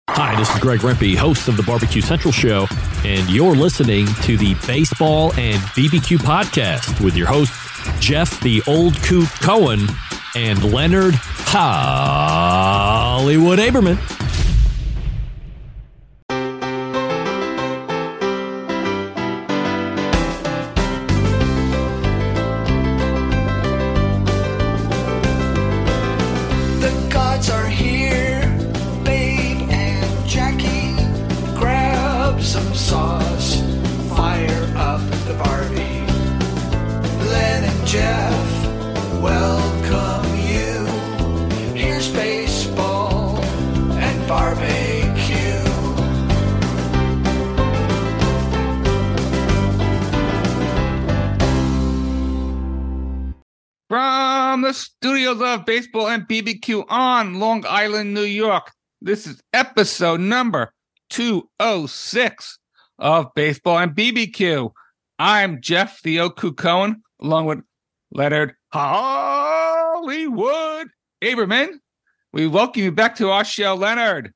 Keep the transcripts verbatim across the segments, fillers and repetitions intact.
Hi, this is Greg Rempe, host of the Barbecue Central Show, and you're listening to the Baseball and B B Q podcast with your hosts, Jeff the Old Coot Cohen and Leonard Hollywood Aberman. Studios of Baseball and B B Q on Long Island, New York. This is episode number two oh six of Baseball and B B Q. I'm Jeff the Oku Cohen, along with Leonard Hollywood Aberman. We welcome you back to our show, Leonard.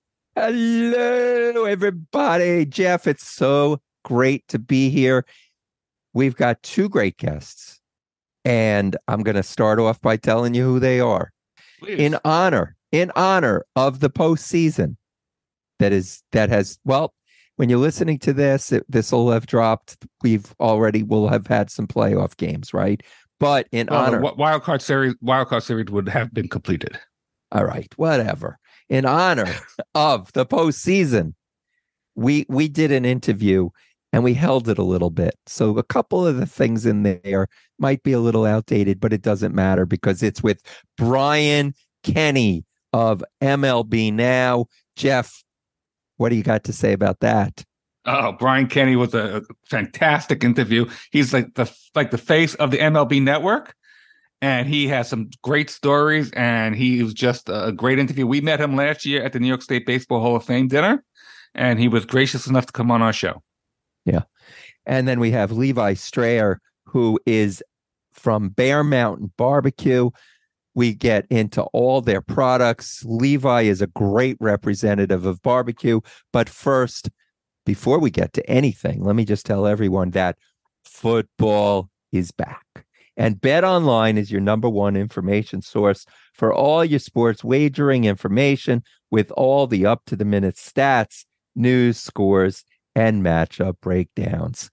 Hello, everybody. Jeff, it's so great to be here. We've got two great guests. And I'm going to start off by telling you who they are. Please. In honor, in honor of the postseason that is, that has, well, when you're listening to this, this will have dropped. We've already will have had some playoff games, right? But in well, honor, the wild card series, wild card series would have been completed. All right, whatever. In honor of the postseason, we we did an interview. And we held it a little bit. So a couple of the things in there might be a little outdated, but it doesn't matter because it's with Brian Kenny of M L B Now. Jeff, what do you got to say about that? Oh, Brian Kenny was a fantastic interview. He's like the like the face of the M L B Network, and he has some great stories, and he was just a great interview. We met him last year at the New York State Baseball Hall of Fame dinner, and he was gracious enough to come on our show. Yeah. And then we have Levi Strayer, who is from Bear Mountain Barbecue. We get into all their products. Levi is a great representative of barbecue. But first, before we get to anything, let me just tell everyone that football is back. And BetOnline is your number one information source for all your sports wagering information with all the up-to-the-minute stats, news, scores, and matchup breakdowns.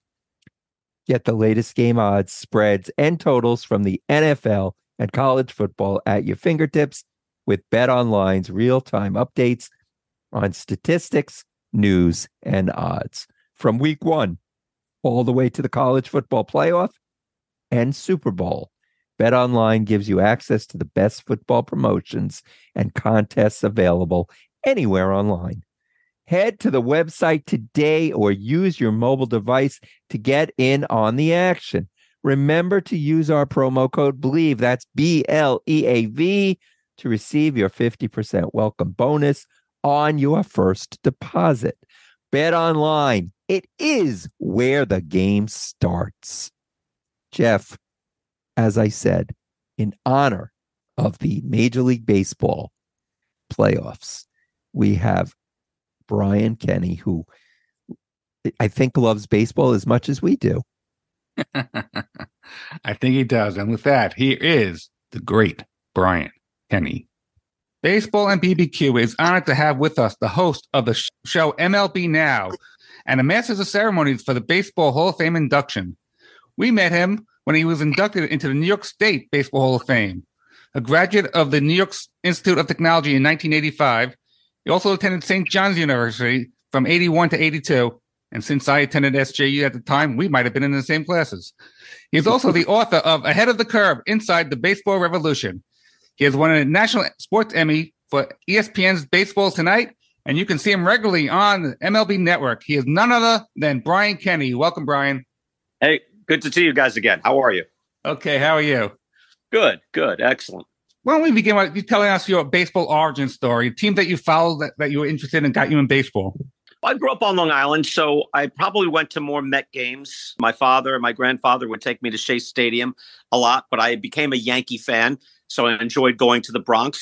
Get the latest game odds, spreads, and totals from the N F L and college football at your fingertips with BetOnline's real-time updates on statistics, news, and odds. From week one all the way to the college football playoff and Super Bowl, BetOnline gives you access to the best football promotions and contests available anywhere online. Head to the website today or use your mobile device to get in on the action. Remember to use our promo code BLEAV, that's B L E A V, to receive your fifty percent welcome bonus on your first deposit. BetOnline, it is where the game starts. Jeff, as I said, in honor of the Major League Baseball playoffs, we have Brian Kenny, who I think loves baseball as much as we do. I think he does. And with that, he is the great Brian Kenny. Baseball and B B Q is honored to have with us the host of the show M L B Now and the Masters of Ceremonies for the Baseball Hall of Fame induction. We met him when he was inducted into the New York State Baseball Hall of Fame. A graduate of the New York Institute of Technology in nineteen eighty-five, he also attended Saint John's University from eighty-one to eighty-two, and since I attended S J U at the time, we might have been in the same classes. He is also the author of Ahead of the Curve, Inside the Baseball Revolution. He has won a National Sports Emmy for E S P N's Baseball Tonight, and you can see him regularly on the M L B Network. He is none other than Brian Kenny. Welcome, Brian. Hey, good to see you guys again. How are you? Okay, how are you? Good, good, excellent. Why don't we begin by you telling us your baseball origin story, team that you followed that, that you were interested in and got you in baseball? I grew up on Long Island, so I probably went to more Met games. My father and my grandfather would take me to Shea Stadium a lot, but I became a Yankee fan, so I enjoyed going to the Bronx.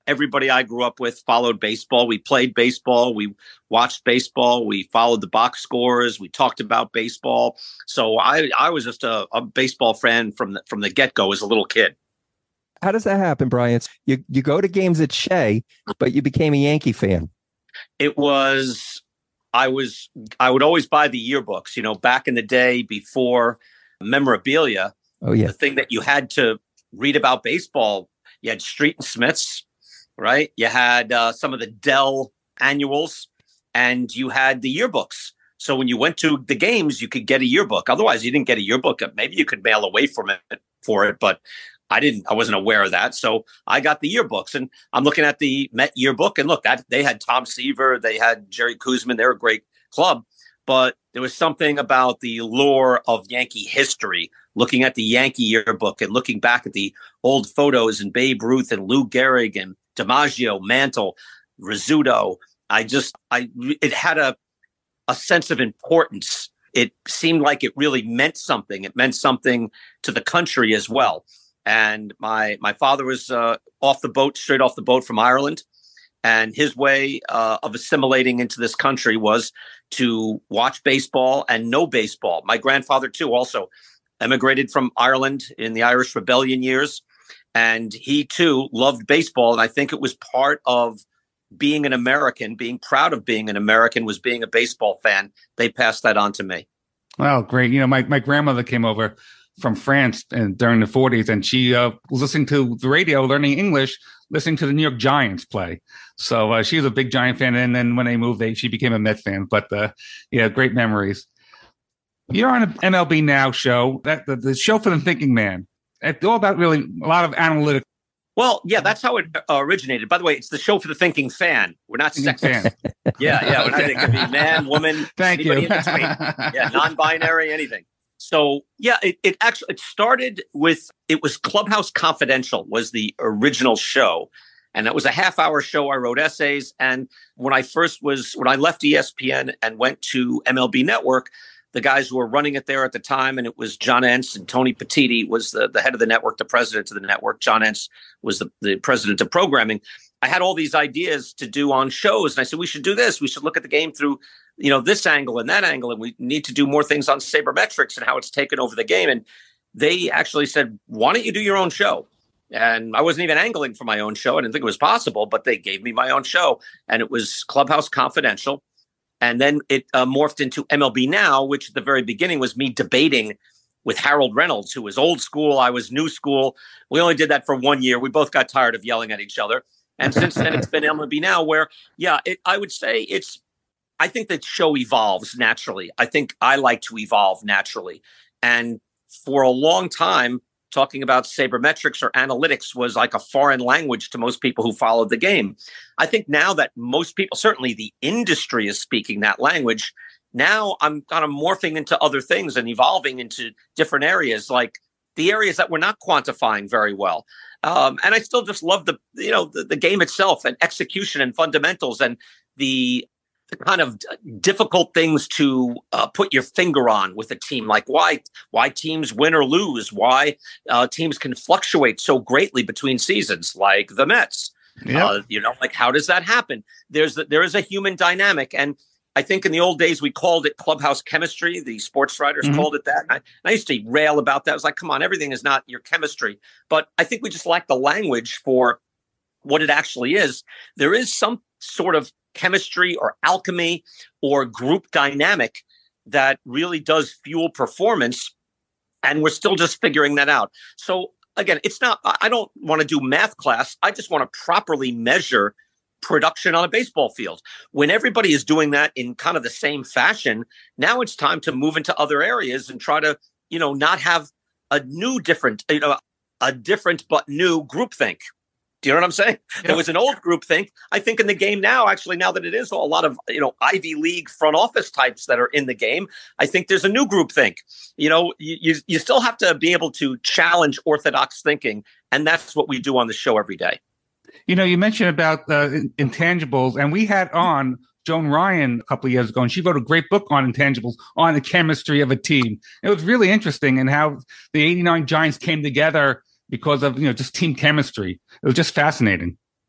everybody I grew up with followed baseball. We played baseball. We watched baseball. We followed the box scores. We talked about baseball. So I, I was just a, a baseball fan from the, from the get-go as a little kid. How does that happen, Brian? You you go to games at Shea, but you became a Yankee fan. It was, I was, I would always buy the yearbooks, you know, back in the day before memorabilia. Oh, yeah. The thing that you had to read about baseball, you had Street and Smith's, right? You had uh, some of the Dell annuals, and you had the yearbooks. So when you went to the games, you could get a yearbook. Otherwise, you didn't get a yearbook. Maybe you could mail away from it for it, but I didn't. I wasn't aware of that. So I got the yearbooks, and I'm looking at the Met yearbook, and look, that they had Tom Seaver, they had Jerry Koosman. They're a great club, but there was something about the lore of Yankee history. Looking at the Yankee yearbook and looking back at the old photos and Babe Ruth and Lou Gehrig and DiMaggio, Mantle, Rizzuto, I just, I, it had a, a sense of importance. It seemed like it really meant something. It meant something to the country as well. And my, my father was uh, off the boat, straight off the boat from Ireland. And his way uh, of assimilating into this country was to watch baseball and know baseball. My grandfather, too, also emigrated from Ireland in the Irish Rebellion years. And he, too, loved baseball. And I think it was part of being an American, being proud of being an American, was being a baseball fan. They passed that on to me. Well, great. You know, my, my grandmother came over from France and during the forties, and she uh, was listening to the radio, learning English, listening to the New York Giants play. So uh, she was a big Giant fan. And then when they moved, they, she became a Mets fan. But uh, yeah, great memories. You're on an M L B Now show, that the, the show for the thinking man. It's all about really a lot of analytics. Well, yeah, that's how it uh, originated. By the way, it's the show for the thinking fan. We're not sexist. yeah, yeah. We're not, it could be man, woman, Thank anybody you. in between. Yeah, non-binary, anything. So, yeah, it, it actually it started with, it was Clubhouse Confidential was the original show. And it was a half hour show. I wrote essays. And when I first was, when I left E S P N and went to M L B Network, the guys who were running it there at the time, and it was John Entz and Tony Petitti was the, the head of the network, the president of the network. John Entz was the, the president of programming. I had all these ideas to do on shows. And I said, we should do this. We should look at the game through, you know, this angle and that angle. And we need to do more things on sabermetrics and how it's taken over the game. And they actually said, why don't you do your own show? And I wasn't even angling for my own show. I didn't think it was possible, but they gave me my own show. And it was Clubhouse Confidential. And then it uh, morphed into M L B Now, which at the very beginning was me debating with Harold Reynolds, who was old school. I was new school. We only did that for one year. We both got tired of yelling at each other. And since then, it's been M L B Now, where, yeah, it, I would say it's, I think that show evolves naturally. I think I like to evolve naturally. And for a long time, talking about sabermetrics or analytics was like a foreign language to most people who followed the game. I think now that most people, certainly the industry, is speaking that language, now I'm kind of morphing into other things and evolving into different areas, like the areas that we're not quantifying very well. Um, and I still just love the, you know, the, the game itself and execution and fundamentals and the, the kind of difficult things to uh, put your finger on with a team, like why why teams win or lose, why uh, teams can fluctuate so greatly between seasons, like the Mets. Yep. Uh, you know, like how does that happen? There's the, there is a human dynamic, and I think in the old days we called it clubhouse chemistry. The sports writers mm-hmm. called it that. I, I used to rail about that. I was like, come on, everything is not your chemistry. But I think we just lack the language for what it actually is. There is some sort of chemistry or alchemy or group dynamic that really does fuel performance. And we're still just figuring that out. So again, it's not, I don't want to do math class. I just want to properly measure production on a baseball field. When everybody is doing that in kind of the same fashion, now it's time to move into other areas and try to, you know, not have a new different, you know, a different but new groupthink. Do you know what I'm saying? Yeah. There was an old groupthink. I think in the game now, actually, now that it is a lot of, you know, Ivy League front office types that are in the game, I think there's a new groupthink. You know, you, you, you still have to be able to challenge orthodox thinking. And that's what we do on the show every day. You know, you mentioned about uh, intangibles, and we had on Joan Ryan a couple of years ago, and she wrote a great book on intangibles, on the chemistry of a team. It was really interesting, and how the eighty-nine Giants came together because of, you know, just team chemistry. It was just fascinating.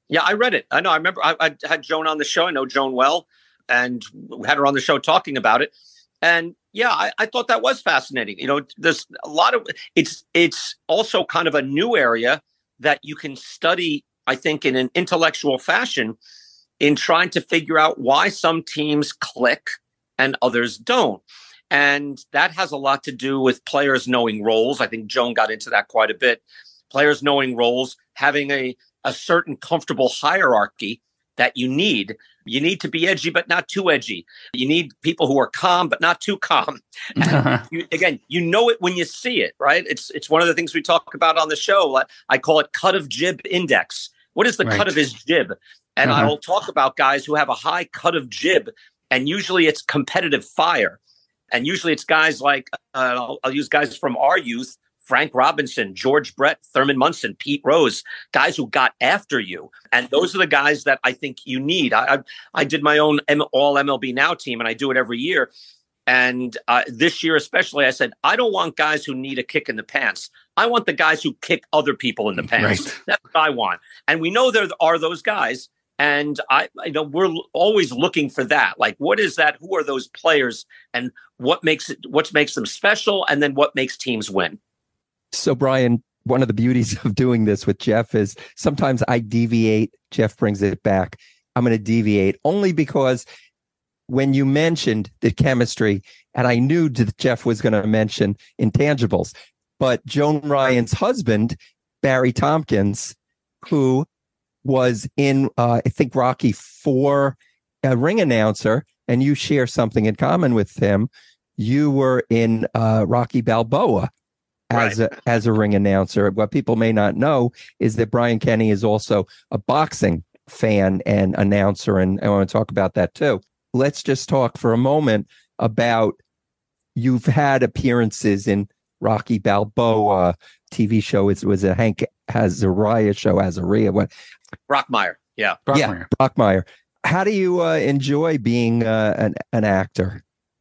Yeah, I read it. I know. I remember I, I had Joan on the show. I know Joan well, and had her on the show talking about it. And yeah, I, I thought that was fascinating. You know, there's a lot of it's it's also kind of a new area that you can study, I think, in an intellectual fashion in trying to figure out why some teams click and others don't. And that has a lot to do with players knowing roles. I think Joan got into that quite a bit. Players knowing roles, having a, a certain comfortable hierarchy that you need. You need to be edgy, but not too edgy. You need people who are calm, but not too calm. And you, again, you know it when you see it, right? It's it's one of the things we talk about on the show. I call it cut of jib index. What is the right. cut of his jib? And uh-huh. I'll talk about guys who have a high cut of jib, and usually it's competitive fire. And usually it's guys like, uh, I'll, I'll use guys from our youth, Frank Robinson, George Brett, Thurman Munson, Pete Rose, guys who got after you. And those are the guys that I think you need. I I, I did my own M- all M L B Now team, and I do it every year. And uh, this year especially, I said, I don't want guys who need a kick in the pants. I want the guys who kick other people in the pants. Right. That's what I want. And we know there are those guys. And I, I know we're always looking for that. Like, what is that? Who are those players? And what makes it? What makes them special? And then what makes teams win? So, Brian, one of the beauties of doing this with Jeff is sometimes I deviate. Jeff brings it back. I'm going to deviate only because when you mentioned the chemistry, and I knew that Jeff was going to mention intangibles, but Joan Ryan's husband, Barry Tompkins, who was in, uh, I think, Rocky four, a ring announcer, and you share something in common with him. You were in uh, Rocky Balboa as right. a, as a ring announcer. What people may not know is that Brian Kenny is also a boxing fan and announcer, and I want to talk about that too. Let's just talk for a moment about you've had appearances in Rocky Balboa T V show. It was a Hank Azaria show, Azaria. What? Brockmire. Yeah. Brockmire. Yeah. Brockmire. How do you uh, enjoy being uh, an, an actor?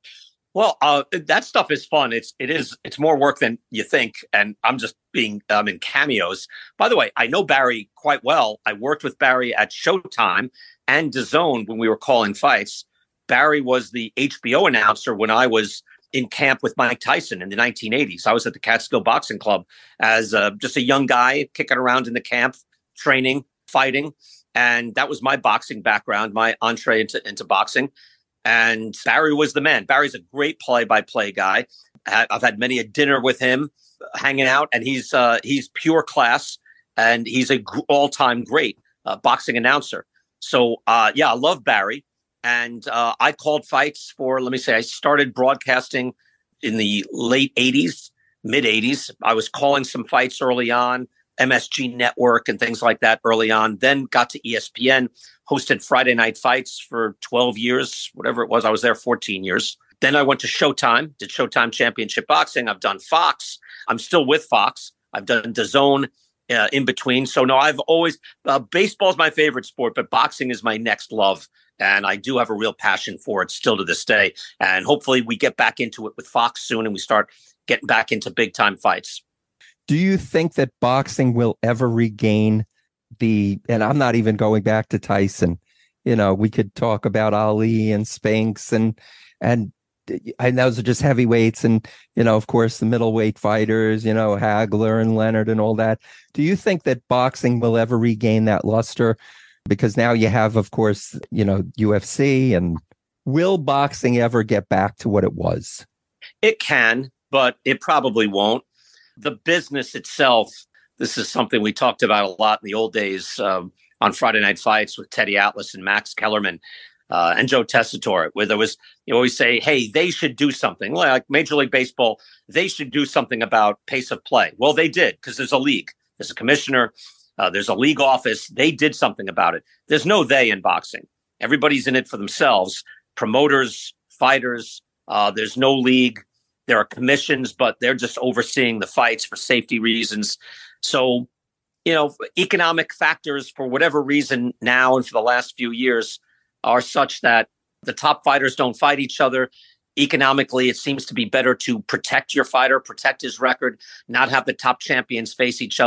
Well, uh, that stuff is fun. It's it is it's more work than you think. And I'm just being um, in cameos. By the way, I know Barry quite well. I worked with Barry at Showtime and DAZN when we were calling fights. Barry was the H B O announcer when I was in camp with Mike Tyson in the nineteen eighties. I was at the Catskill Boxing Club as uh, just a young guy kicking around in the camp, training, fighting. And that was my boxing background, my entree into, into boxing. And Barry was the man. Barry's a great play-by-play guy. I've had many a dinner with him, hanging out, and he's uh, he's pure class, and he's a g- all-time great uh, boxing announcer. So, uh, yeah, I love Barry. And uh, I called fights for, let me say, I started broadcasting in the late eighties, mid-eighties. I was calling some fights early on, M S G Network and things like that early on. Then got to E S P N, hosted Friday Night Fights for twelve years, whatever it was. I was there fourteen years. Then I went to Showtime, did Showtime Championship Boxing. I've done Fox. I'm still with Fox. I've done DAZN uh, in between. So, no, I've always, uh, baseball is my favorite sport, but boxing is my next love. And I do have a real passion for it still to this day. And hopefully we get back into it with Fox soon and we start getting back into big time fights. Do you think that boxing will ever regain the, and I'm not even going back to Tyson, you know, we could talk about Ali and Spinks and, and, and those are just heavyweights. And, you know, of course, the middleweight fighters, you know, Hagler and Leonard and all that. Do you think that boxing will ever regain that luster? Because now you have, of course, you know, U F C, and will boxing ever get back to what it was? It can, but it probably won't. The business itself, this is something we talked about a lot in the old days um, on Friday Night Fights with Teddy Atlas and Max Kellerman uh, and Joe Tessitore, where there was, you always say, hey, they should do something. Like Major League Baseball, they should do something about pace of play. Well, they did, because there's a league, there's a commissioner, Uh, there's a league office. They did something about it. There's no they in boxing. Everybody's in it for themselves. Promoters, fighters. Uh, there's no league. There are commissions, but they're just overseeing the fights for safety reasons. So, you know, economic factors for whatever reason now and for the last few years are such that the top fighters don't fight each other. Economically, it seems to be better to protect your fighter, protect his record, not have the top champions face each other.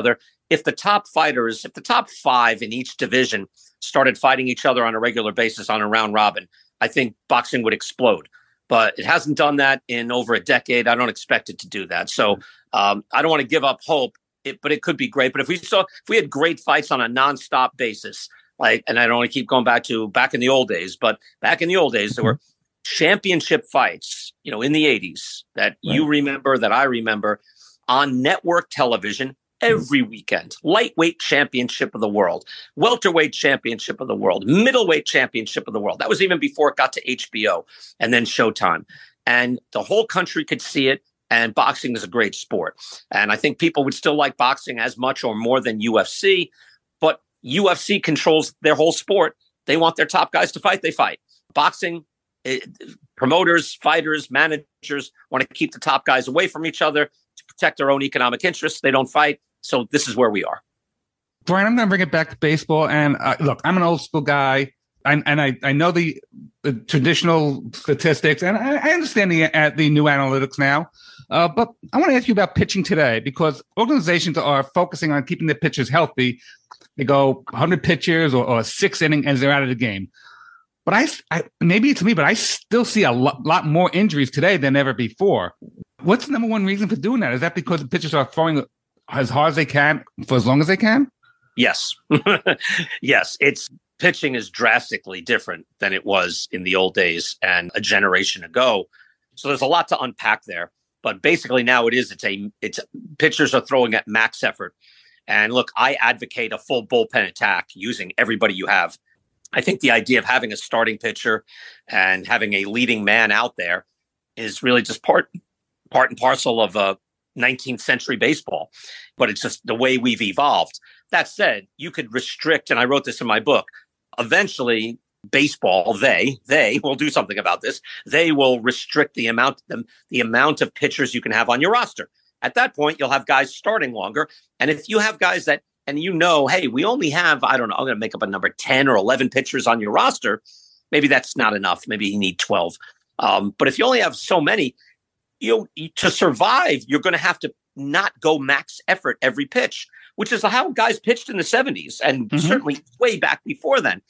if the top fighters, if the top five in each division started fighting each other on a regular basis on a round robin, I think boxing would explode. But it hasn't done that in over a decade. I don't expect it to do that. So um, I don't want to give up hope, it, but it could be great. But if we saw, if we had great fights on a nonstop basis, like, and I don't want to keep going back to back in the old days, but back in the old days, there were championship fights, you know, in the eighties that right. you remember, that I remember, on network television every weekend. Lightweight championship of the world, welterweight championship of the world, middleweight championship of the world. That was even before it got to H B O and then Showtime. And the whole country could see it. And boxing is a great sport. And I think people would still like boxing as much or more than U F C. But U F C controls their whole sport. They want their top guys to fight. They fight. Boxing, it, promoters, fighters, managers want to keep the top guys away from each other to protect their own economic interests. They don't fight. So this is where we are. Brian, I'm going to bring it back to baseball. And uh, look, I'm an old school guy. I, and I, I know the, the traditional statistics, and I, I understand the, uh, the new analytics now. Uh, but I want to ask you about pitching today, because organizations are focusing on keeping their pitchers healthy. They go one hundred pitchers or, or six inning as they're out of the game. But I, I maybe it's me, but I still see a lot, lot more injuries today than ever before. What's the number one reason for doing that? Is that because the pitchers are throwing as hard as they can for as long as they can? Yes. Yes. It's pitching is drastically different than it was in the old days and a generation ago. So there's a lot to unpack there. But basically now it is, it's a, it's pitchers are throwing at max effort. And look, I advocate a full bullpen attack using everybody you have. I think the idea of having a starting pitcher and having a leading man out there is really just part, part and parcel of a nineteenth century baseball, but it's just the way we've evolved. That said, you could restrict, and I wrote this in my book, eventually baseball, they, they will do something about this. They will restrict the amount, the, the amount of pitchers you can have on your roster. At that point, you'll have guys starting longer. And if you have guys that, and you know, hey, we only have, I don't know, I'm going to make up a number, ten or eleven pitchers on your roster. Maybe that's not enough. Maybe you need twelve. Um, but if you only have so many, you know, to survive, you're going to have to not go max effort every pitch, which is how guys pitched in the seventies and mm-hmm. certainly way back before then.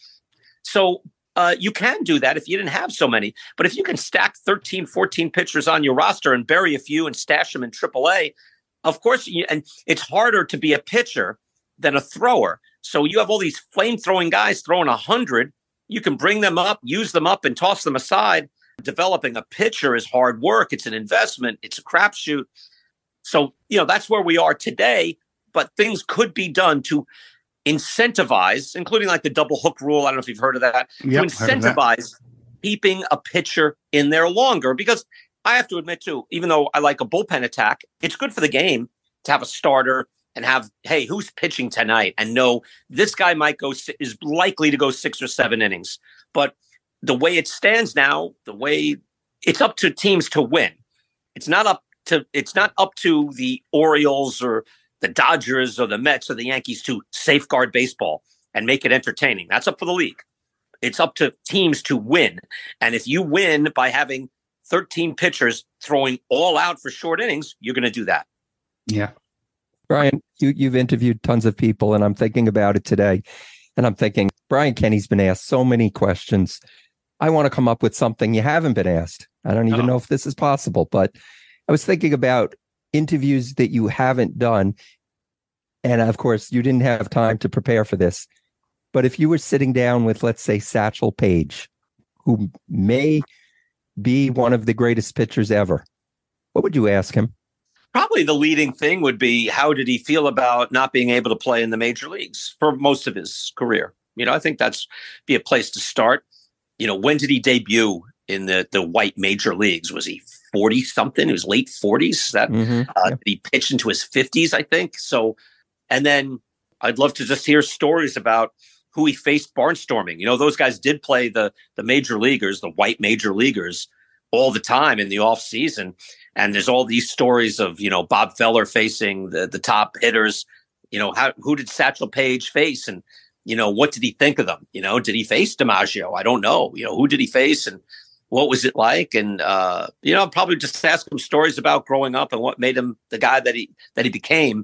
So uh, you can do that if you didn't have so many. But if you can stack thirteen, fourteen pitchers on your roster and bury a few and stash them in triple A, of course, you, and it's harder to be a pitcher than a thrower. So you have all these flame-throwing guys throwing one hundred. You can bring them up, use them up, and toss them aside. Developing a pitcher is hard work. It's an investment. It's a crapshoot. So, you know, that's where we are today. But things could be done to incentivize, including like the double hook rule. I don't know if you've heard of that. Yep, to incentivize keeping a pitcher in there longer. Because I have to admit, too, even though I like a bullpen attack, it's good for the game to have a starter and have, hey, who's pitching tonight? And know this guy might go, is likely to go six or seven innings. But the way it stands now, the way it's up to teams to win. It's not up to it's not up to the Orioles or the Dodgers or the Mets or the Yankees to safeguard baseball and make it entertaining. That's up for the league. It's up to teams to win. And if you win by having thirteen pitchers throwing all out for short innings, you're going to do that. Yeah. Brian, you, you've interviewed tons of people, and I'm thinking about it today. And I'm thinking, Brian Kenny's been asked so many questions. I want to come up with something you haven't been asked. I don't even oh. know if this is possible, but I was thinking about interviews that you haven't done. And of course, you didn't have time to prepare for this. But if you were sitting down with, let's say, Satchel Paige, who may be one of the greatest pitchers ever, what would you ask him? Probably the leading thing would be, how did he feel about not being able to play in the major leagues for most of his career? You know, I think that's be a place to start. You know, when did he debut in the, the white major leagues? Was he forty something? He was late forties. That mm-hmm. uh, yeah. He pitched into his fifties, I think. So, and then I'd love to just hear stories about who he faced barnstorming. You know, those guys did play the the major leaguers, the white major leaguers, all the time in the off season. And there's all these stories of, you know, Bob Feller facing the the top hitters. You know, how who did Satchel Paige face? And you know, what did he think of them? You know, did he face DiMaggio? I don't know. You know, who did he face and what was it like? And, uh, you know, probably just ask him stories about growing up and what made him the guy that he that he became.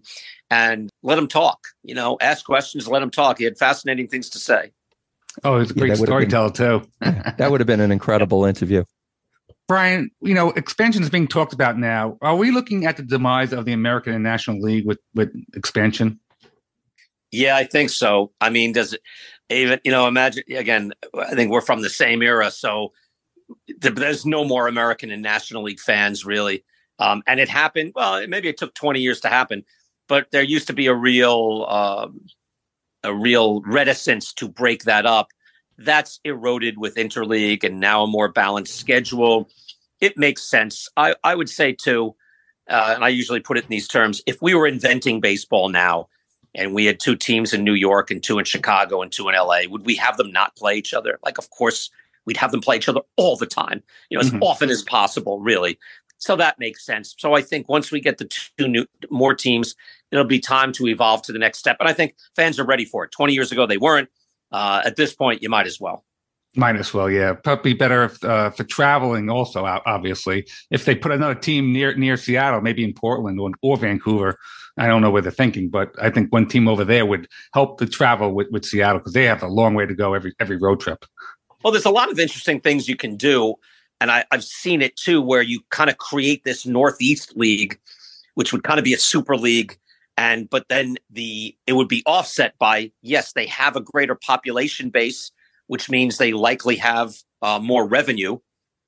and let him talk. You know, ask questions, let him talk. He had fascinating things to say. Oh, he's a great Yeah, that would've storyteller too. That would have been an incredible interview. Brian, you know, expansion is being talked about now. Are we looking at the demise of the American and National League with, with expansion? Yeah, I think so. I mean, does it even, you know, imagine, again, I think we're from the same era. So th- there's no more American and National League fans, really. Um, and it happened, well, maybe it took twenty years to happen, but there used to be a real, um, a real reticence to break that up. That's eroded with interleague and now a more balanced schedule. It makes sense. I, I would say too, uh, and I usually put it in these terms, if we were inventing baseball now and we had two teams in New York and two in Chicago and two in L A, would we have them not play each other? Like, of course, we'd have them play each other all the time, you know, as mm-hmm. often as possible, really. So that makes sense. So I think once we get the two new, more teams, it'll be time to evolve to the next step. And I think fans are ready for it. twenty years ago, they weren't. Uh, at this point, you might as well. Might as well, yeah. Probably better if, uh, for traveling also, obviously. If they put another team near near Seattle, maybe in Portland or, or Vancouver, I don't know where they're thinking, but I think one team over there would help the travel with, with Seattle because they have a long way to go every every road trip. Well, there's a lot of interesting things you can do. And I, I've seen it, too, where you kind of create this Northeast League, which would kind of be a super league. And but then the it would be offset by, yes, they have a greater population base, which means they likely have uh, more revenue.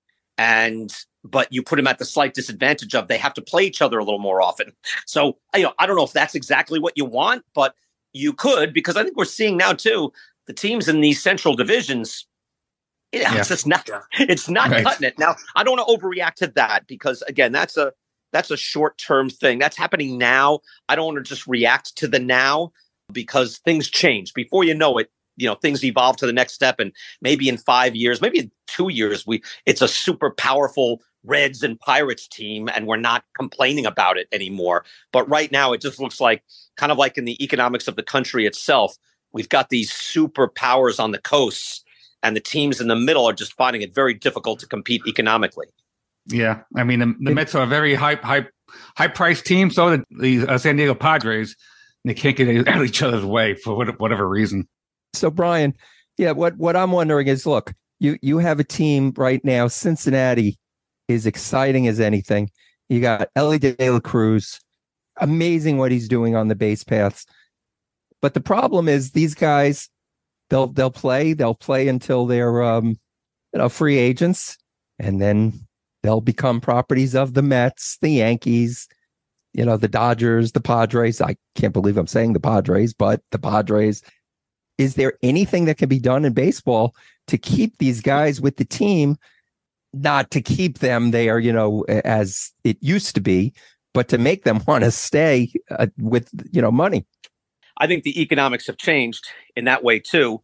And but you put them at the slight disadvantage of they have to play each other a little more often. So, you know, I don't know if that's exactly what you want, but you could, because I think we're seeing now, too, the teams in these central divisions. Yeah, yeah. It's just not. It's not right. cutting it. Now, I don't want to overreact to that because, again, that's a that's a short term thing that's happening now. I don't want to just react to the now because things change. Before you know it, you know, things evolve to the next step, and maybe in five years, maybe in two years, we it's a super powerful Reds and Pirates team, and we're not complaining about it anymore. But right now, it just looks like kind of like in the economics of the country itself, we've got these superpowers on the coasts. And the teams in the middle are just finding it very difficult to compete economically. Yeah, I mean the, the Mets are a very high, high, high-priced team. So the, the uh, San Diego Padres, they can't get out of each other's way for whatever reason. So Brian, yeah, what what I'm wondering is, look, you you have a team right now. Cincinnati is exciting as anything. You got Elly De La Cruz, amazing what he's doing on the base paths. But the problem is these guys. They'll they'll play. They'll play until they're um, you know, free agents, and then they'll become properties of the Mets, the Yankees, you know, the Dodgers, the Padres. I can't believe I'm saying the Padres, but the Padres. Is there anything that can be done in baseball to keep these guys with the team? Not to keep them there, you know, as it used to be, but to make them want to stay uh, with, you know, money. I think the economics have changed in that way, too.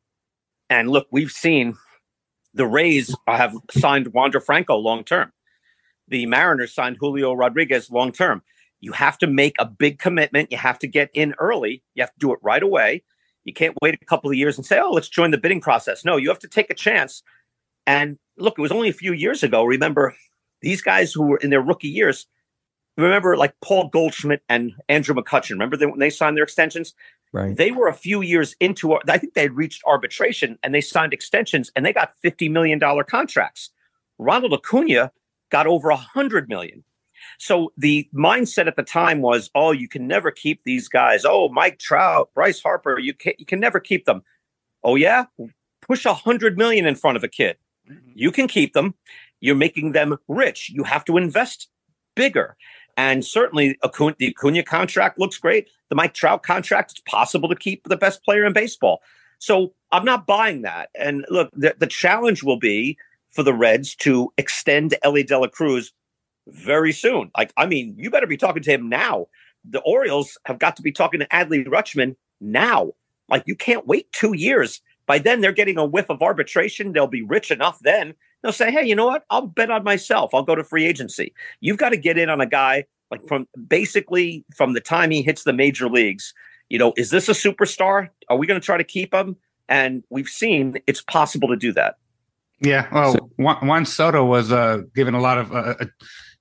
And look, we've seen the Rays have signed Wander Franco long term. The Mariners signed Julio Rodriguez long term. You have to make a big commitment. You have to get in early. You have to do it right away. You can't wait a couple of years and say, oh, let's join the bidding process. No, you have to take a chance. And look, it was only a few years ago. Remember, these guys who were in their rookie years, remember, like Paul Goldschmidt and Andrew McCutchen. Remember they, when they signed their extensions? Right. They were a few years into, I think they had reached arbitration, and they signed extensions, and they got fifty million dollars contracts. Ronald Acuna got over one hundred million dollars. So the mindset at the time was, oh, you can never keep these guys. Oh, Mike Trout, Bryce Harper, you can, you can never keep them. Oh, yeah? Push one hundred million dollars in front of a kid. Mm-hmm. You can keep them. You're making them rich. You have to invest bigger. And certainly Acuna, the Acuna contract looks great. The Mike Trout contract, it's possible to keep the best player in baseball. So I'm not buying that. And look, the, the challenge will be for the Reds to extend Elly De La Cruz very soon. Like, I mean, you better be talking to him now. The Orioles have got to be talking to Adley Rutschman now. Like, you can't wait two years. By then, they're getting a whiff of arbitration. They'll be rich enough then. They'll say, hey, you know what? I'll bet on myself. I'll go to free agency. You've got to get in on a guy like from basically from the time he hits the major leagues. You know, is this a superstar? Are we going to try to keep him? And we've seen it's possible to do that. Yeah. Well, so, Juan Soto was uh, given a lot of, uh,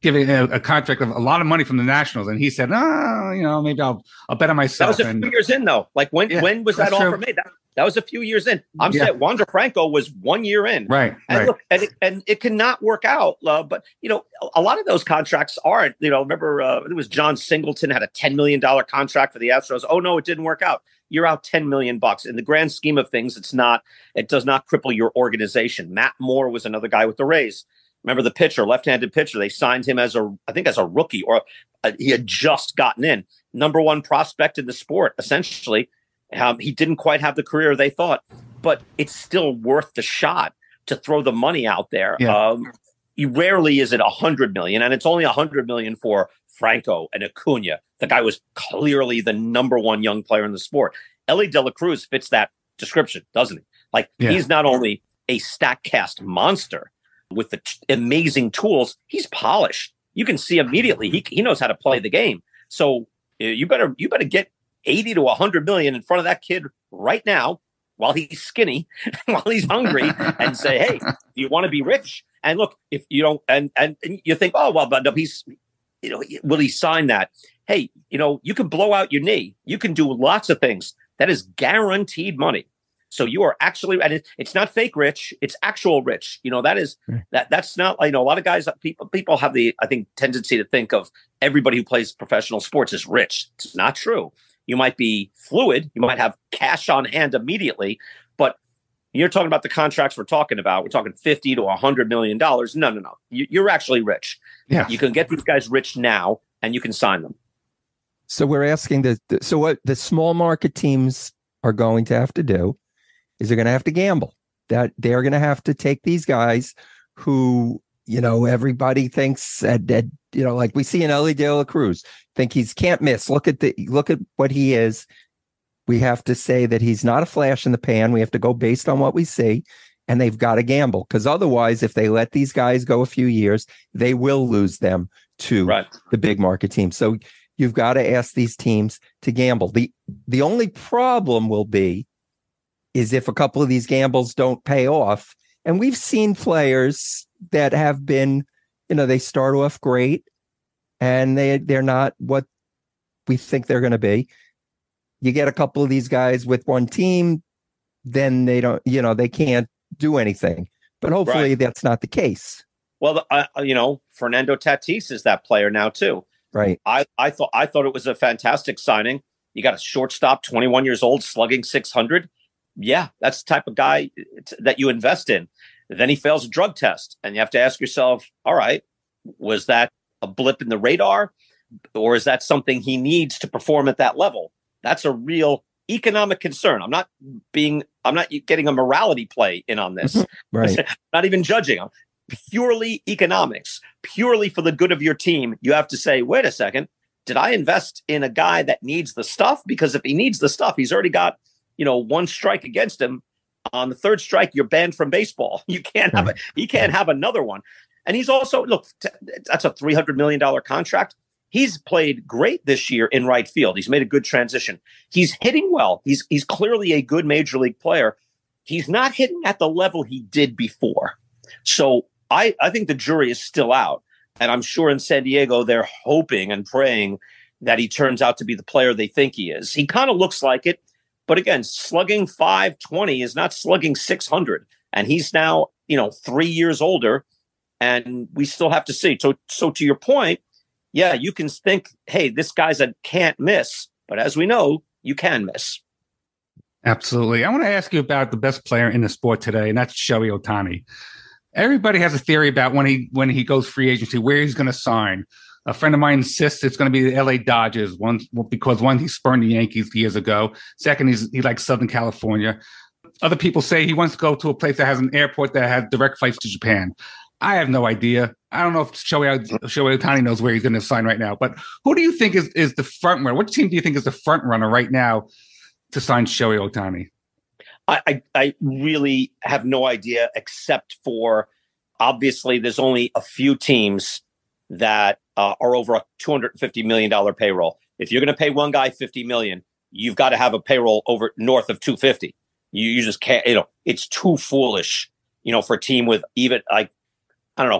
giving a, a contract of a lot of money from the Nationals, and he said, "Oh, you know, maybe I'll I'll bet on myself." That was a and, few years in, though. Like when yeah, when was that offer true. made? That, that was a few years in. I'm Yeah. saying Wander Franco was one year in, right? And right. look, and it, and it cannot work out. Uh, but you know, a, a lot of those contracts aren't. You know, remember uh, it was John Singleton had a ten million dollar contract for the Astros. Oh no, it didn't work out. You're out ten million bucks. In the grand scheme of things, it's not. It does not cripple your organization. Matt Moore was another guy with the Rays. Remember the pitcher, left-handed pitcher? They signed him as a, I think, as a rookie, or uh, he had just gotten in. Number one prospect in the sport, essentially. Um, he didn't quite have the career they thought, but it's still worth the shot to throw the money out there. Yeah. Um, you rarely is it a hundred million, and it's only a hundred million for Franco and Acuna. The guy was clearly the number one young player in the sport. Ellie De La Cruz fits that description, doesn't he? Like Yeah. he's not only a StatCast monster with the t- amazing tools, he's polished. You can see immediately he he knows how to play the game. So uh, you better you better get eighty to a hundred million in front of that kid right now while he's skinny, while he's hungry, and say, "Hey, do you want to be rich?" And look, if you don't, and, and and you think, "Oh well, but he's, you know, will he sign that?" Hey, you know, you can blow out your knee. You can do lots of things. That is guaranteed money. So you are actually, and it, it's not fake rich; it's actual rich. You know, that is that. That's not. You know, a lot of guys, people, people have the, I think, tendency to think of everybody who plays professional sports as rich. It's not true. You might be fluid. You might have cash on hand immediately, but you're talking about the contracts we're talking about. We're talking fifty to a hundred million dollars. No, no, no. You, you're actually rich. Yeah, you can get these guys rich now, and you can sign them. So we're asking the, the so what the small market teams are going to have to do is they're going to have to gamble. That they're going to have to take these guys who, you know, everybody thinks that, that you know, like we see in Ellie De La Cruz, think he's can't miss. Look at the look at what he is. We have to say that he's not a flash in the pan. We have to go based on what we see, and they've got to gamble, because otherwise, if they let these guys go a few years, they will lose them to right. the big market teams. So you've got to ask these teams to gamble. The the only problem will be is if a couple of these gambles don't pay off. And we've seen players that have been, you know, they start off great and they, they're not what we think they're going to be. You get a couple of these guys with one team, then they don't, you know, they can't do anything. But hopefully right. that's not the case. Well, uh, you know, Fernando Tatis is that player now, too. Right. I, I thought I thought it was a fantastic signing. You got a shortstop, twenty-one years old, slugging six hundred. Yeah, that's the type of guy that you invest in. Then he fails a drug test, and you have to ask yourself, all right, was that a blip in the radar, or is that something he needs to perform at that level? That's a real economic concern. I'm not being, I'm not getting a morality play in on this. Right. Not even judging. I'm purely economics, purely for the good of your team. You have to say, wait a second, did I invest in a guy that needs the stuff? Because if he needs the stuff, he's already got, you know, one strike against him. On the third strike, you're banned from baseball. You can't have a, he can't have another one. And he's also, look, t- that's a three hundred million dollars contract. He's played great this year in right field. He's made a good transition. He's hitting well. He's he's clearly a good major league player. He's not hitting at the level he did before. So I, I think the jury is still out. And I'm sure in San Diego, they're hoping and praying that he turns out to be the player they think he is. He kind of looks like it. But again, slugging five twenty is not slugging six hundred. And he's now, you know, three years older. And we still have to see. So, so to your point, yeah, you can think, hey, this guy's a can't miss. But as we know, you can miss. Absolutely. I want to ask you about the best player in the sport today, and that's Shohei Ohtani. Everybody has a theory about when he when he goes free agency, where he's going to sign. A friend of mine insists it's going to be the L A Dodgers, one because one, he spurned the Yankees years ago. Second, he's, he likes Southern California. Other people say he wants to go to a place that has an airport that has direct flights to Japan. I have no idea. I don't know if Shohei, Shohei Ohtani knows where he's going to sign right now. But who do you think is, is the front runner? What team do you think is the front runner right now to sign Shohei Ohtani? I, I, I really have no idea, except for obviously there's only a few teams that uh, are over a two hundred fifty million dollars payroll. If you're going to pay one guy fifty million dollars, you've got to have a payroll over north of two hundred fifty. You, you just can't, you know, it's too foolish, you know, for a team with even like, I don't know,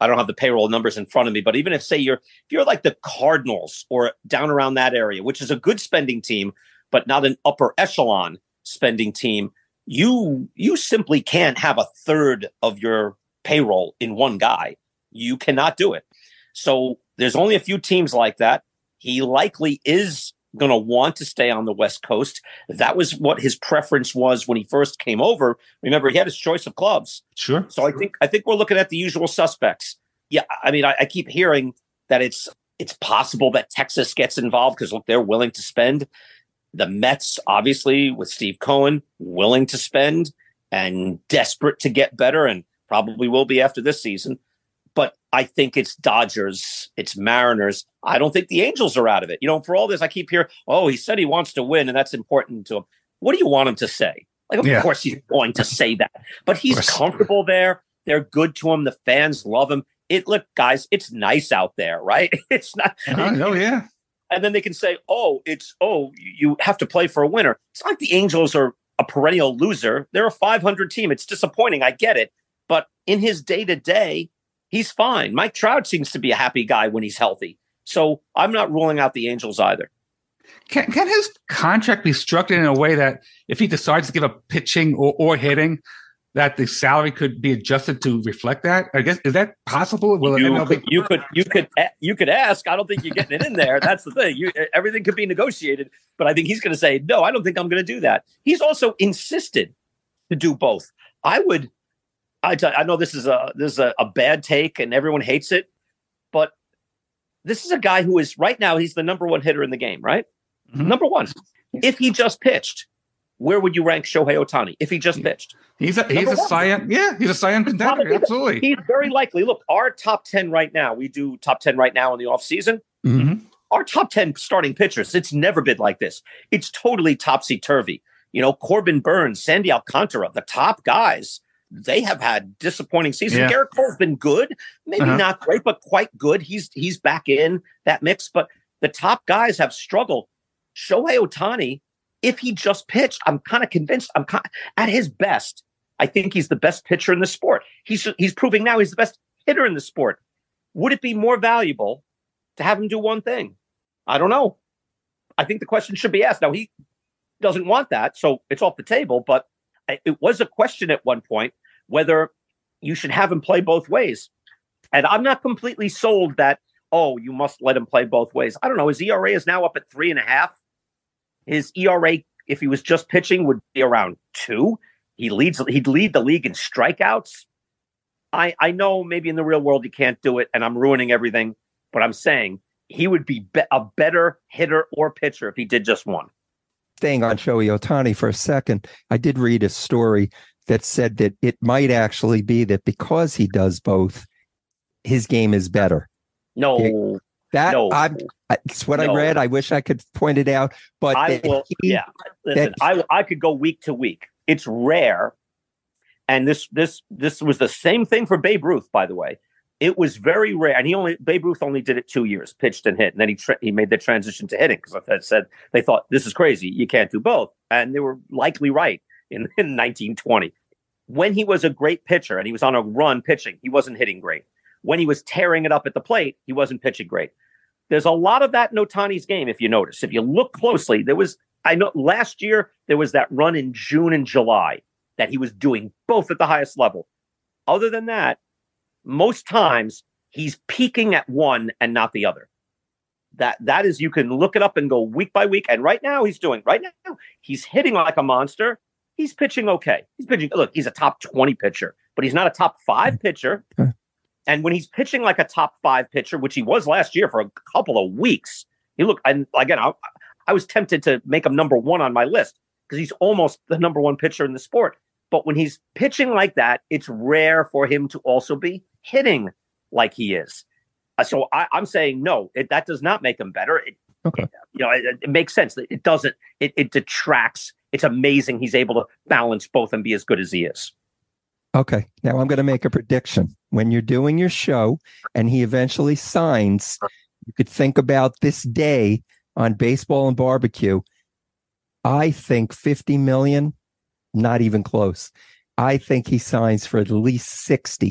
I don't have the payroll numbers in front of me, but even if say you're if you're like the Cardinals or down around that area, which is a good spending team, but not an upper echelon spending team, you you simply can't have a third of your payroll in one guy. You cannot do it. So there's only a few teams like that. He likely is going to want to stay on the West Coast. That was what his preference was when he first came over. Remember, he had his choice of clubs. Sure. So I think I think we're looking at the usual suspects. Yeah, I mean, I, I keep hearing that it's it's possible that Texas gets involved because look, they're willing to spend. The Mets, obviously, with Steve Cohen, willing to spend and desperate to get better, and probably will be after this season. But I think it's Dodgers, it's Mariners. I don't think the Angels are out of it. You know, for all this, I keep hearing, oh, he said he wants to win, and that's important to him. What do you want him to say? Like, of yeah. course he's going to say that. But he's comfortable there. They're good to him. The fans love him. It look, guys, it's nice out there, right? It's not. Uh, oh, yeah. And then they can say, oh, it's, oh, you have to play for a winner. It's not like the Angels are a perennial loser. They're a five hundred team. It's disappointing. I get it. But in his day-to-day, he's fine. Mike Trout seems to be a happy guy when he's healthy. So I'm not ruling out the Angels either. Can, can his contract be structured in a way that if he decides to give up pitching or, or hitting, that the salary could be adjusted to reflect that? I guess, is that possible? Will you, M L B- could, you could, you could, you could ask. I don't think you're getting it in there. That's the thing. You, everything could be negotiated, but I think he's going to say, no, I don't think I'm going to do that. He's also insisted to do both. I would, I, t- I know this is a, this is a, a bad take and everyone hates it, but this is a guy who is right now, he's the number one hitter in the game, right? Mm-hmm. Number one. If he just pitched, where would you rank Shohei Ohtani if he just pitched? He's a he's a Cy Young, yeah, he's a Cy Young contender, absolutely. He's very likely. Look, our top ten right now, we do top ten right now in the offseason. Mm-hmm. Our top ten starting pitchers, it's never been like this. It's totally topsy-turvy. You know, Corbin Burns, Sandy Alcantara, the top guys, they have had disappointing seasons. Yeah. Garrett Cole's been good, maybe uh-huh. not great, but quite good. He's he's back in that mix, but the top guys have struggled. Shohei Ohtani, if he just pitched, I'm kind of convinced. I'm kind, at his best. I think he's the best pitcher in the sport. He's he's proving now he's the best hitter in the sport. Would it be more valuable to have him do one thing? I don't know. I think the question should be asked. Now, he doesn't want that, so it's off the table. But it was a question at one point whether you should have him play both ways. And I'm not completely sold that, oh, you must let him play both ways. I don't know. His E R A is now up at three and a half. His E R A, if he was just pitching, would be around two. He leads. He'd lead the league in strikeouts. I I know maybe in the real world you can't do it, and I'm ruining everything. But I'm saying he would be, be a better hitter or pitcher if he did just one. Staying on Shohei Ohtani for a second, I did read a story that said that it might actually be that because he does both, his game is better. No. It, That no. I'm, it's what no. I read. I wish I could point it out, but I will. He, yeah, listen, I I could go week to week. It's rare, and this this this was the same thing for Babe Ruth, by the way. It was very rare, and he only Babe Ruth only did it two years, pitched and hit, and then he tra- he made the transition to hitting because I said they thought this is crazy, you can't do both, and they were likely right in, in nineteen twenty. When he was a great pitcher and he was on a run pitching, he wasn't hitting great. When he was tearing it up at the plate, he wasn't pitching great. There's a lot of that in Ohtani's game, if you notice. If you look closely, there was, I know last year, there was that run in June and July that he was doing both at the highest level. Other than that, most times he's peaking at one and not the other. That That is, you can look it up and go week by week. And right now he's doing, right now, he's hitting like a monster. He's pitching okay. He's pitching, look, he's a top twenty pitcher, but he's not a top five pitcher. And when he's pitching like a top five pitcher, which he was last year for a couple of weeks, he look, and again, I, I was tempted to make him number one on my list because he's almost the number one pitcher in the sport. But when he's pitching like that, it's rare for him to also be hitting like he is. Uh, so I, I'm saying, no, it, that does not make him better. It, okay. It, you know, it, it makes sense. It doesn't, it, it detracts. It's amazing he's able to balance both and be as good as he is. Okay, now I'm going to make a prediction. When you're doing your show and he eventually signs, you could think about this day on Baseball and Barbecue. I think fifty million, not even close. I think he signs for at least sixty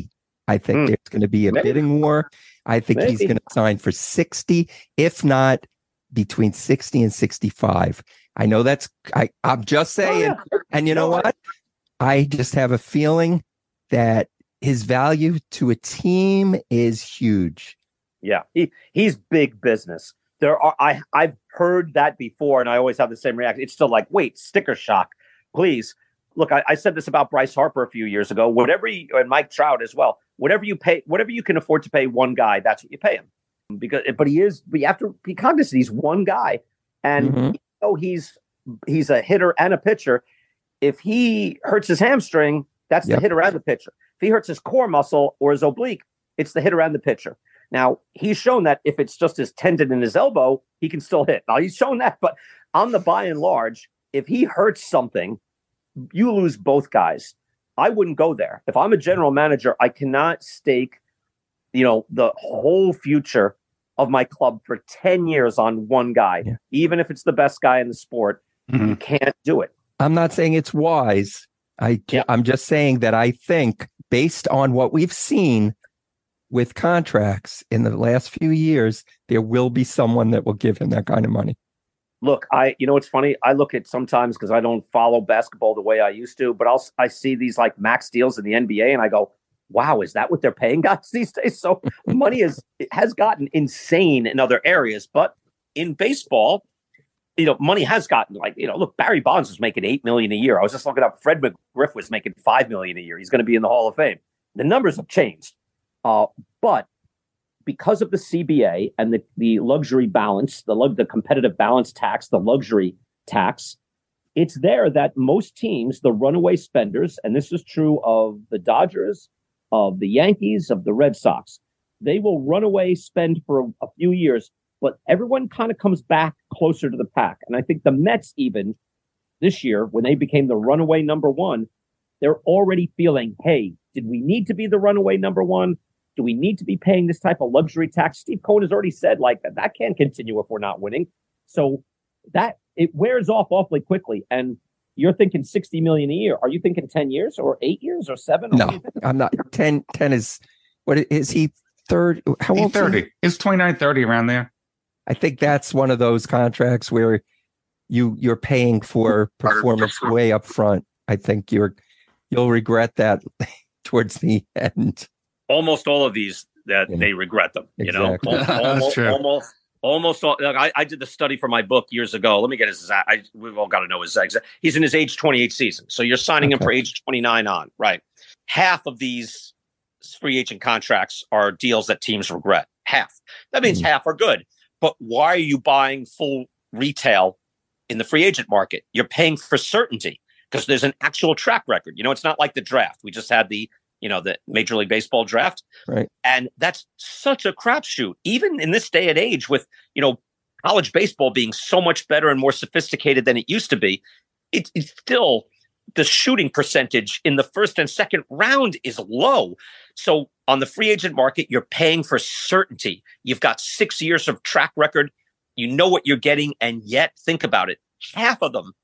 I think Hmm. there's going to be a Maybe. bidding war. I think he's Maybe. going to sign for sixty, if not between sixty and sixty-five. I know that's, I, I'm just Oh, saying. yeah. And you know No, I- what? I just have a feeling that his value to a team is huge. Yeah, he he's big business. There are I I've heard that before, and I always have the same reaction. It's still like, wait, sticker shock, please. Look, I, I said this about Bryce Harper a few years ago. Whatever you, and Mike Trout as well. Whatever you pay, whatever you can afford to pay one guy, that's what you pay him. Because, but he is. But you have to be cognizant. He's one guy, and Mhm. you know, he's he's a hitter and a pitcher. If he hurts his hamstring, that's Yep. the hitter and the pitcher. If he hurts his core muscle or his oblique, it's the hitter and the pitcher. Now, he's shown that if it's just his tendon in his elbow, he can still hit. Now, he's shown that, but on the by and large, if he hurts something, you lose both guys. I wouldn't go there. If I'm a general manager, I cannot stake, you know, the whole future of my club for ten years on one guy, Yeah. even if it's the best guy in the sport. Mhm. You can't do it. I'm not saying it's wise. I, Yeah. I'm just saying that I think, based on what we've seen with contracts in the last few years, there will be someone that will give him that kind of money. Look, I, you know, it's funny. I look at sometimes because I don't follow basketball the way I used to, but I'll, I see these like max deals in the N B A and I go, wow, is that what they're paying guys these days? So money is, it has gotten insane in other areas, but in baseball, you know, money has gotten like, you know, look, Barry Bonds was making eight million a year. I was just looking up. Fred McGriff was making five million a year. He's going to be in the Hall of Fame. The numbers have changed. Uh, but because of the C B A and the, the luxury balance, the lug, the competitive balance tax, the luxury tax, it's there that most teams, the runaway spenders, and this is true of the Dodgers, of the Yankees, of the Red Sox, they will run away, spend for a, a few years, but everyone kind of comes back closer to the pack. And I think the Mets, even this year, when they became the runaway number one, they're already feeling, hey, did we need to be the runaway number one? Do we need to be paying this type of luxury tax? Steve Cohen has already said like that, that can't continue if we're not winning. So that it wears off awfully quickly. And you're thinking sixty million a year. Are you thinking ten years or eight years or seven? Or what do No, you think? I'm not. ten, ten is, what is he, third? How He's old is he? thirty. It's twenty-nine, thirty around there. I think that's one of those contracts where you you're paying for performance way up front. I think you're you'll regret that towards the end. Almost all of these that Yeah. they regret them. You Exactly. know, That's almost, true. almost, almost all. Like I, I did the study for my book years ago. Let me get his exact. I, we've all got to know his exact. He's in his age twenty-eight season, so you're signing him Okay. for age twenty-nine on, right? Half of these free agent contracts are deals that teams regret. Half. That means Mm. half are good. But why are you buying full retail in the free agent market? You're paying for certainty because there's an actual track record. You know, it's not like the draft. We just had the, you know, the Major League Baseball draft. Right. And that's such a crapshoot, even in this day and age with, you know, college baseball being so much better and more sophisticated than it used to be. It, it's still the shooting percentage in the first and second round is low. So on the free agent market, you're paying for certainty. You've got six years of track record. You know what you're getting. And yet, think about it. Half of them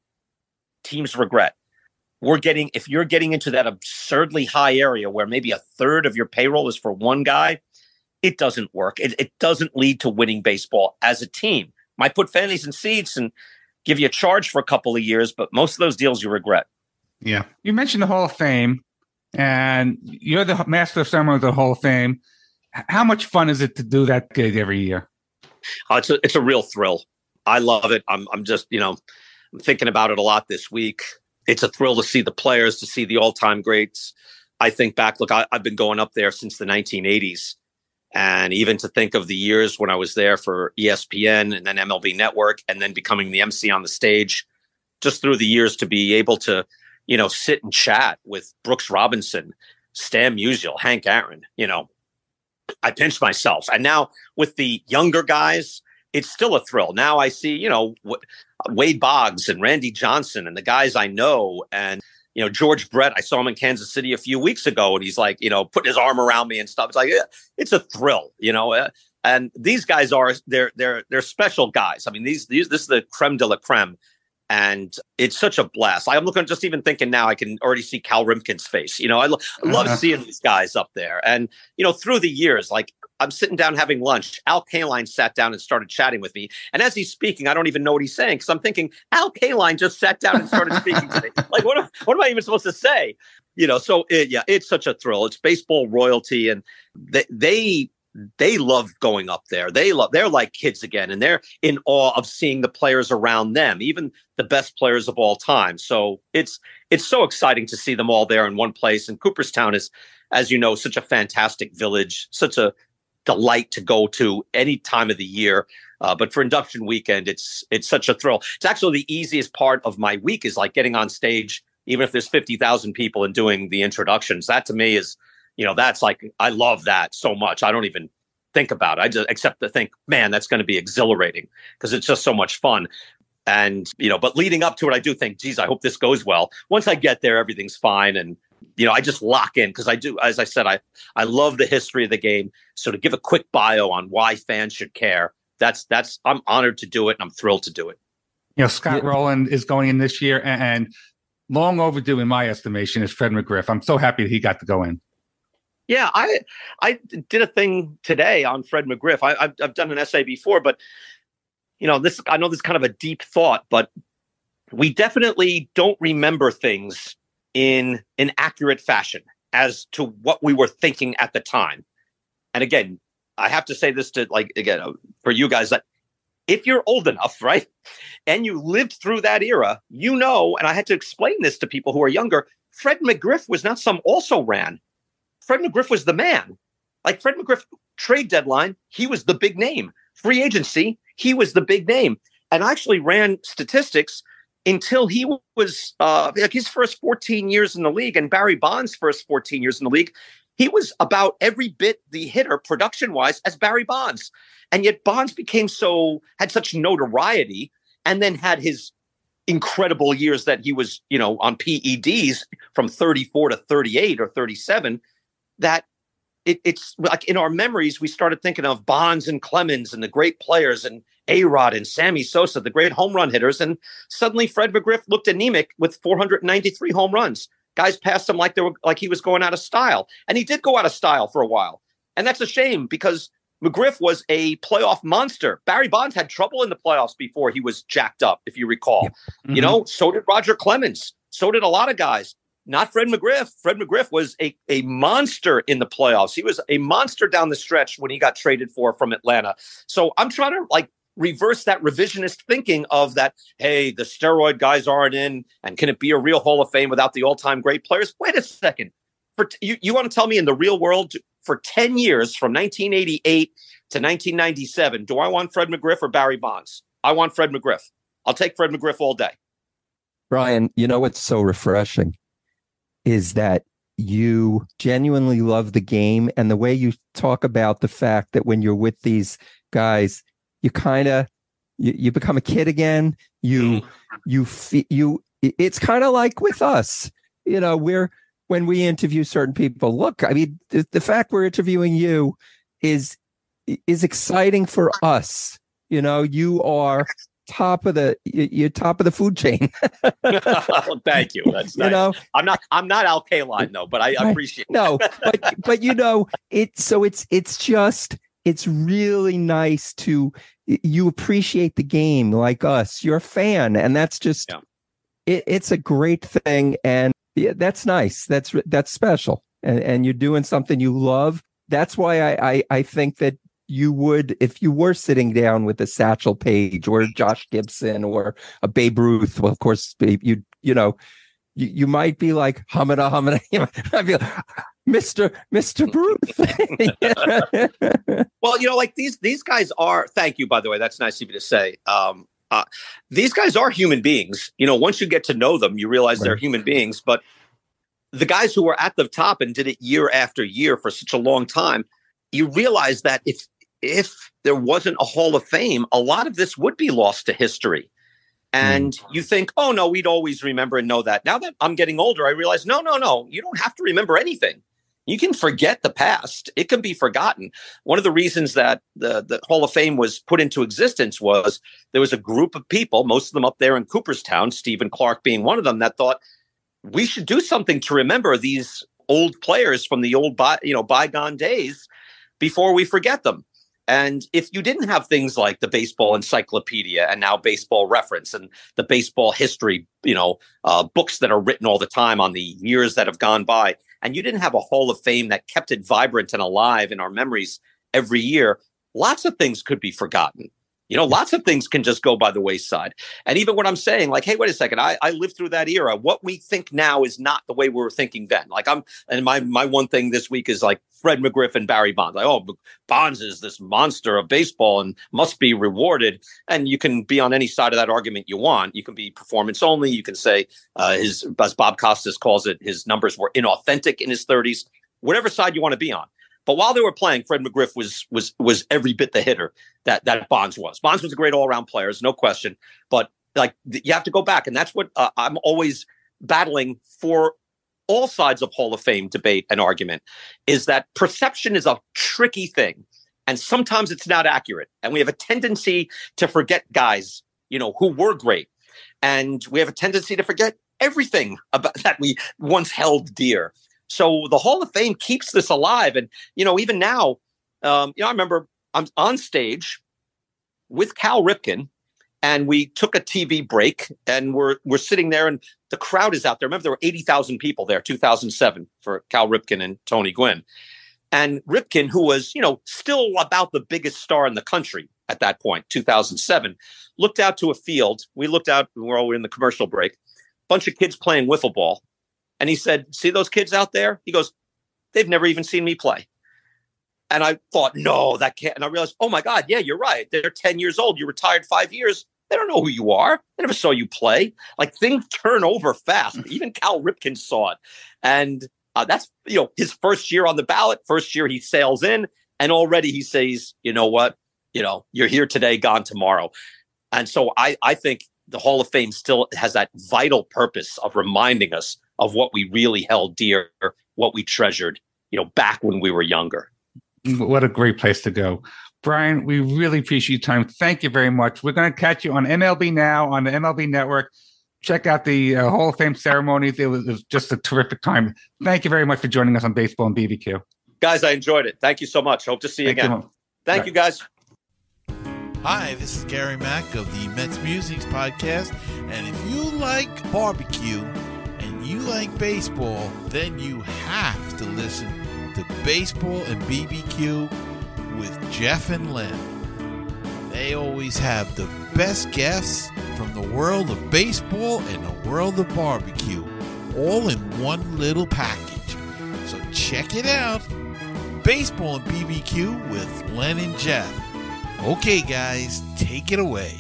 teams regret. We're getting, if you're getting into that absurdly high area where maybe a third of your payroll is for one guy, it doesn't work. It, it doesn't lead to winning baseball as a team. Might put fannies in seats and give you a charge for a couple of years, but most of those deals you regret. Yeah. You mentioned the Hall of Fame, and you're the master of ceremony of the Hall of Fame. H- How much fun is it to do that gig every year? Uh, it's a, it's a real thrill. I love it. I'm, I'm just, you know, I'm thinking about it a lot this week. It's a thrill to see the players, to see the all-time greats. I think back, look, I, I've been going up there since the nineteen eighties. And even to think of the years when I was there for E S P N and then M L B Network and then becoming the M C on the stage, just through the years to be able to, you know, sit and chat with Brooks Robinson, Stan Musial, Hank Aaron, you know, I pinched myself. And now with the younger guys, it's still a thrill. Now I see, you know, w- Wade Boggs and Randy Johnson and the guys I know. And, you know, George Brett, I saw him in Kansas City a few weeks ago and he's like, you know, putting his arm around me and stuff. It's like, yeah, it's a thrill, you know, uh, and these guys are, they're, they're, they're special guys. I mean, these, these, this is the creme de la creme. And it's such a blast. I'm looking, just even thinking now, I can already see Cal Ripken's face. You know, I, lo- I love uh-huh. seeing these guys up there. And, you know, through the years, like I'm sitting down having lunch. Al Kaline sat down and started chatting with me. And as he's speaking, I don't even know what he's saying because I'm thinking, Al Kaline just sat down and started speaking to me. Like, what, am, what am I even supposed to say? You know, so it, yeah, it's such a thrill. It's baseball royalty. And they, they, They love going up there. They love, they're like kids again, and they're in awe of seeing the players around them, even the best players of all time. So it's, it's so exciting to see them all there in one place. And Cooperstown is, as you know, such a fantastic village, such a delight to go to any time of the year. Uh, but for induction weekend, it's, it's such a thrill. It's actually the easiest part of my week is like getting on stage, even if there's fifty thousand people and doing the introductions. That to me is, you know, that's like, I love that so much. I don't even think about it. I just except to think, man, that's going to be exhilarating because it's just so much fun. And, you know, but leading up to it, I do think, geez, I hope this goes well. Once I get there, everything's fine. And, you know, I just lock in because I do, as I said, I, I love the history of the game. So to give a quick bio on why fans should care, that's, that's, I'm honored to do it and I'm thrilled to do it. You know, Scott yeah. Rowland is going in this year and, and long overdue in my estimation is Fred McGriff. I'm so happy that he got to go in. Yeah, I I did a thing today on Fred McGriff. I, I've I've done an essay before, but you know, this I know this is kind of a deep thought, but we definitely don't remember things in an accurate fashion as to what we were thinking at the time. And again, I have to say this to like again for you guys that if you're old enough, right, and you lived through that era, you know. And I had to explain this to people who are younger. Fred McGriff was not some also ran. Fred McGriff was the man. Like Fred McGriff, trade deadline, he was the big name. Free agency, he was the big name. And I actually ran statistics until he was uh, like his first fourteen years in the league and Barry Bonds' first fourteen years in the league. He was about every bit the hitter production-wise as Barry Bonds. And yet Bonds became so, had such notoriety and then had his incredible years that he was, you know, on P E Ds from thirty-four to thirty-eight or thirty-seven. That it, it's like in our memories, we started thinking of Bonds and Clemens and the great players and A-Rod and Sammy Sosa, the great home run hitters. And suddenly Fred McGriff looked anemic with four hundred ninety-three home runs. Guys passed him like they were like he was going out of style. And he did go out of style for a while. And that's a shame because McGriff was a playoff monster. Barry Bonds had trouble in the playoffs before he was jacked up, if you recall. Yeah. Mm-hmm. You know, so did Roger Clemens. So did a lot of guys. Not Fred McGriff. Fred McGriff was a, a monster in the playoffs. He was a monster down the stretch when he got traded for from Atlanta. So I'm trying to like reverse that revisionist thinking of that, hey, the steroid guys aren't in, and can it be a real Hall of Fame without the all-time great players? Wait a second. For t- you, you want to tell me in the real world, for ten years, from nineteen eighty-eight to nineteen ninety-seven, do I want Fred McGriff or Barry Bonds? I want Fred McGriff. I'll take Fred McGriff all day. Brian, you know what's so refreshing is that you genuinely love the game, and the way you talk about the fact that when you're with these guys, you kind of you, you become a kid again. You you fe- you it's kind of like with us, you know, we're when we interview certain people. Look, I mean, the, the fact we're interviewing you is is exciting for us. You know, you are top of the you're top of the food chain. Well, thank you. That's nice. You know, I'm not I'm not Al Kaline though, but I, I appreciate it. No, but but you know, it's so it's it's just it's really nice to you appreciate the game like us. You're a fan, and that's just yeah. it, it's a great thing, and yeah, that's nice. That's that's special, and and you're doing something you love. That's why I I, I think that you would, if you were sitting down with a Satchel Paige or Josh Gibson or a Babe Ruth, well, of course, you you know, you, you might be like Hamada Hamada. You know, I'd be like, Mister Mister Ruth. Well, you know, like these these guys are. Thank you, by the way. That's nice of you to say. Um, uh, these guys are human beings. You know, once you get to know them, you realize right. they're human beings. But the guys who were at the top and did it year after year for such a long time, you realize that if if there wasn't a Hall of Fame, a lot of this would be lost to history. And mm. you think, oh, no, we'd always remember and know that. Now that I'm getting older, I realize, no, no, no, you don't have to remember anything. You can forget the past. It can be forgotten. One of the reasons that the, the Hall of Fame was put into existence was there was a group of people, most of them up there in Cooperstown, Stephen Clark being one of them, that thought we should do something to remember these old players from the old, by, you know, bygone days before we forget them. And if you didn't have things like the baseball encyclopedia and now baseball reference and the baseball history, you know, uh, books that are written all the time on the years that have gone by, and you didn't have a Hall of Fame that kept it vibrant and alive in our memories every year, lots of things could be forgotten. You know, lots of things can just go by the wayside. And even what I'm saying, like, hey, wait a second, I, I lived through that era. What we think now is not the way we were thinking then. Like I'm, and my my one thing this week is like Fred McGriff and Barry Bonds. Like, oh, Bonds is this monster of baseball and must be rewarded. And you can be on any side of that argument you want. You can be performance only. You can say uh, his, as Bob Costas calls it, his numbers were inauthentic in his thirties. Whatever side you want to be on. But while they were playing, Fred McGriff was was was every bit the hitter that that Bonds was. Bonds was a great all-around player, no question. But like you have to go back, and that's what uh, I'm always battling for. All sides of Hall of Fame debate and argument is that perception is a tricky thing, and sometimes it's not accurate. And we have a tendency to forget guys, you know, who were great, and we have a tendency to forget everything about that we once held dear. So the Hall of Fame keeps this alive. And, you know, even now, um, you know, I remember I'm on stage with Cal Ripken and we took a T V break and we're, we're sitting there and the crowd is out there. Remember, there were eighty thousand people there, two thousand seven for Cal Ripken and Tony Gwynn. And Ripken, who was, you know, still about the biggest star in the country at that point, two thousand seven, looked out to a field. We looked out, we're all in the commercial break, bunch of kids playing wiffle ball. And he said, see those kids out there? He goes, they've never even seen me play. And I thought, no, that can't. And I realized, oh, my God, yeah, you're right. They're ten years old. You retired five years. They don't know who you are. They never saw you play. Like things turn over fast. Even Cal Ripken saw it. And uh, that's, you know, his first year on the ballot. First year he sails in. And already he says, you know what? You know, you're here today, gone tomorrow. And so I, I think the Hall of Fame still has that vital purpose of reminding us of what we really held dear, what we treasured, you know, back when we were younger. What a great place to go. Brian, we really appreciate your time. Thank you very much. We're going to catch you on M L B Now, on the M L B Network. Check out the uh, Hall of Fame ceremonies. It was, it was just a terrific time. Thank you very much for joining us on Baseball and B B Q. Guys, I enjoyed it. Thank you so much. Hope to see you Thank again. You. Thank right. you, guys. Hi, this is Gary Mack of the Mets Musics Podcast. And if you like barbecue and you like baseball, then you have to listen to Baseball and B B Q with Jeff and Len. They always have the best guests from the world of baseball and the world of barbecue, all in one little package. So check it out. Baseball and B B Q with Len and Jeff. Okay, guys, take it away.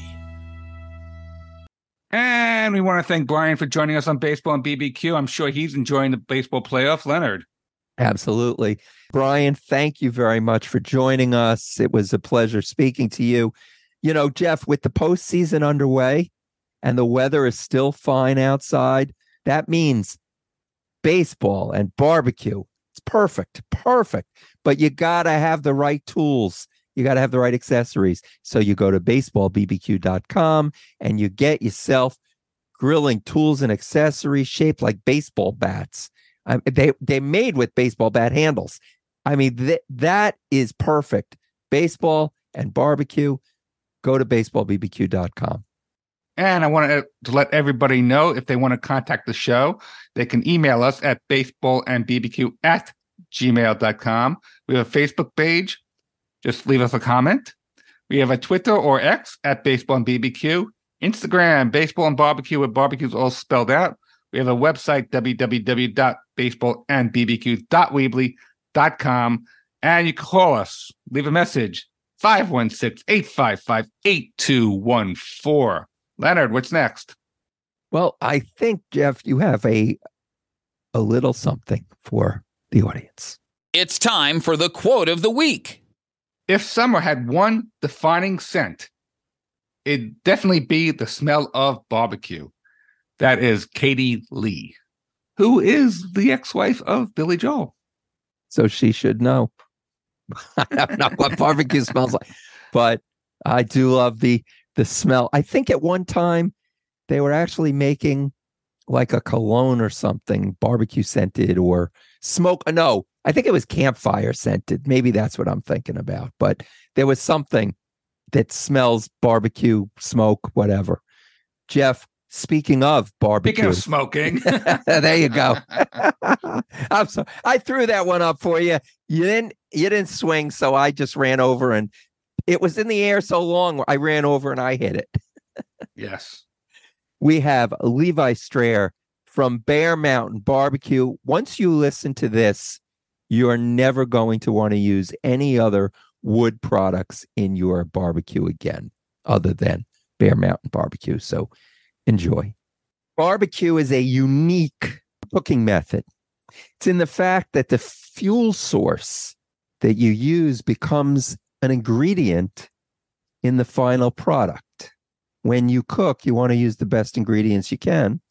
And we want to thank Brian for joining us on Baseball and B B Q. I'm sure he's enjoying the baseball playoff. Leonard. Absolutely. Brian, thank you very much for joining us. It was a pleasure speaking to you. You know, Jeff, with the postseason underway and the weather is still fine outside, that means baseball and barbecue. It's perfect, perfect. But you got to have the right tools. You got to have the right accessories. So you go to baseball b b q dot com and you get yourself grilling tools and accessories shaped like baseball bats. Um, they, they're made with baseball bat handles. I mean, th- that is perfect. Baseball and barbecue. Go to baseball b b q dot com. And I want to, to let everybody know if they want to contact the show, they can email us at baseballandbbq at gmail dot com. We have a Facebook page. Just leave us a comment. We have a Twitter or X at Baseball and B B Q. Instagram, Baseball and Barbecue, with barbecues all spelled out. We have a website, w w w dot baseball and b b q dot weebly dot com. And you can call us, leave a message, five one six, eight five five, eight two one four. Leonard, what's next? Well, I think, Jeff, you have a a little something for the audience. It's time for the quote of the week. If summer had one defining scent, it'd definitely be the smell of barbecue. That is Katie Lee, who is the ex-wife of Billy Joel. so she should know. I don't know what barbecue smells like, but I do love the the smell. I think at one time they were actually making like a cologne or something, barbecue scented or smoke. No, I think it was campfire scented. Maybe that's what I'm thinking about. But there was something that smells barbecue, smoke, whatever. Jeff, speaking of barbecue. Speaking of smoking. There you go. I'm sorry. I threw that one up for you. You didn't you didn't swing, so I just ran over, and it was in the air so long I ran over and I hit it. Yes. We have Levi Strayer from Bear Mountain Barbecue. Once you listen to this, you're never going to want to use any other wood products in your barbecue again, other than Bear Mountain Barbecue. So enjoy. Barbecue is a unique cooking method. It's in the fact that the fuel source that you use becomes an ingredient in the final product. When you cook, you want to use the best ingredients you can.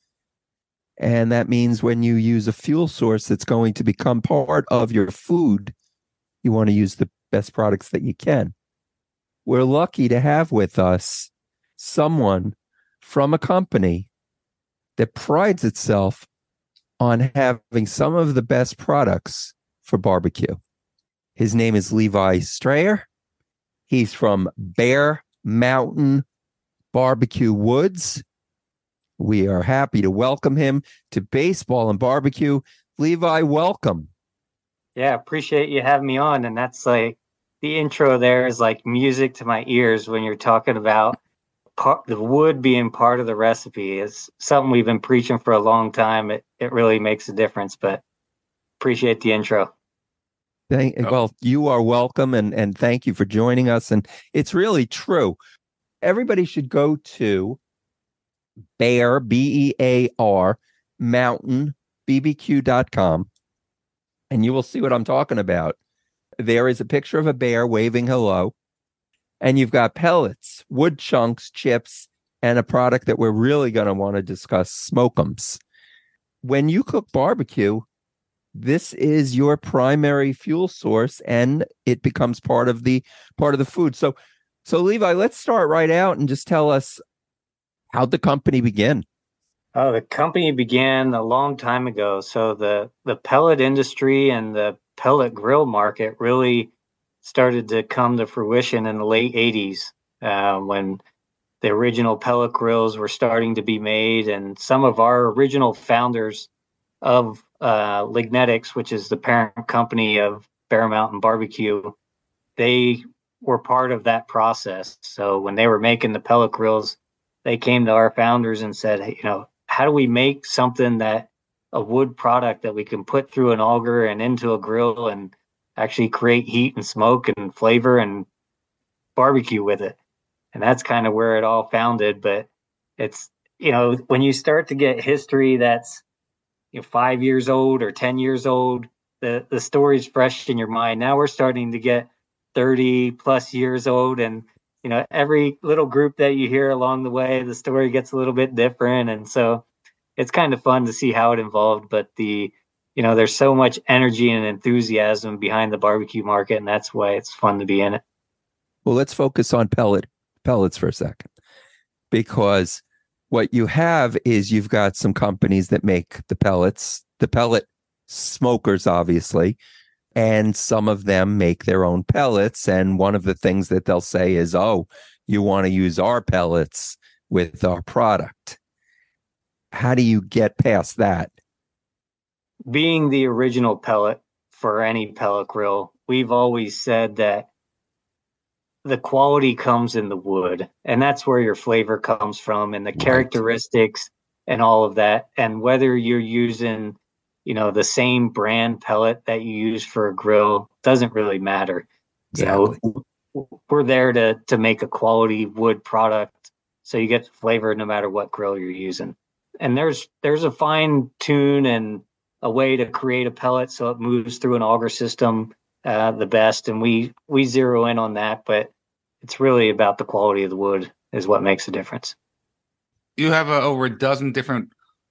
And that means when you use a fuel source that's going to become part of your food, you want to use the best products that you can. We're lucky to have with us someone from a company that prides itself on having some of the best products for barbecue. His name is Levi Strayer. He's from Bear Mountain Barbecue Woods. We are happy to welcome him to Baseball and Barbecue. Levi, welcome. Yeah, appreciate you having me on. And that's like the intro there is like music to my ears when you're talking about part, the wood being part of the recipe. It's something we've been preaching for a long time. It it really makes a difference, but appreciate the intro. Thank, well, you are welcome, and, and thank you for joining us. And it's really true. Everybody should go to Bear, B E A R, mountain b b q dot com, and you will see what I'm talking about. There is a picture of a bear waving hello, and you've got pellets, wood chunks, chips, and a product that we're really going to want to discuss, smoke'ems. When you cook barbecue, this is your primary fuel source, and it becomes part of the part of the food. So, so Levi, let's start right out and just tell us how'd the company begin? Oh, the company began a long time ago. So the the pellet industry and the pellet grill market really started to come to fruition in the late eighties, uh, when the original pellet grills were starting to be made, and some of our original founders of uh, Lignetics, which is the parent company of Bear Mountain Barbecue, they were part of that process. So when they were making the pellet grills, they came to our founders and said, hey, you know, how do we make something that a wood product that we can put through an auger and into a grill and actually create heat and smoke and flavor and barbecue with it? And that's kind of where it all founded. But it's, you know, when you start to get history that's, you know, five years old or ten years old, the, the story's fresh in your mind. Now we're starting to get thirty plus years old, and you know, every little group that you hear along the way, the story gets a little bit different. And so it's kind of fun to see how it evolved. But the, you know, there's so much energy and enthusiasm behind the barbecue market, and that's why it's fun to be in it. Well, let's focus on pellet pellets for a second, because what you have is you've got some companies that make the pellets, the pellet smokers, obviously, and some of them make their own pellets. And one of the things that they'll say is, oh, you want to use our pellets with our product. How do you get past that? Being the original pellet for any pellet grill, we've always said that the quality comes in the wood, and that's where your flavor comes from, and the Right. characteristics and all of that. And whether you're using, you know, the same brand pellet that you use for a grill doesn't really matter. Exactly. You know, we're there to to make a quality wood product, so you get the flavor no matter what grill you're using. And there's there's a fine tune and a way to create a pellet so it moves through an auger system uh, the best, and we we zero in on that. But it's really about the quality of the wood is what makes a difference. You have uh, over a dozen different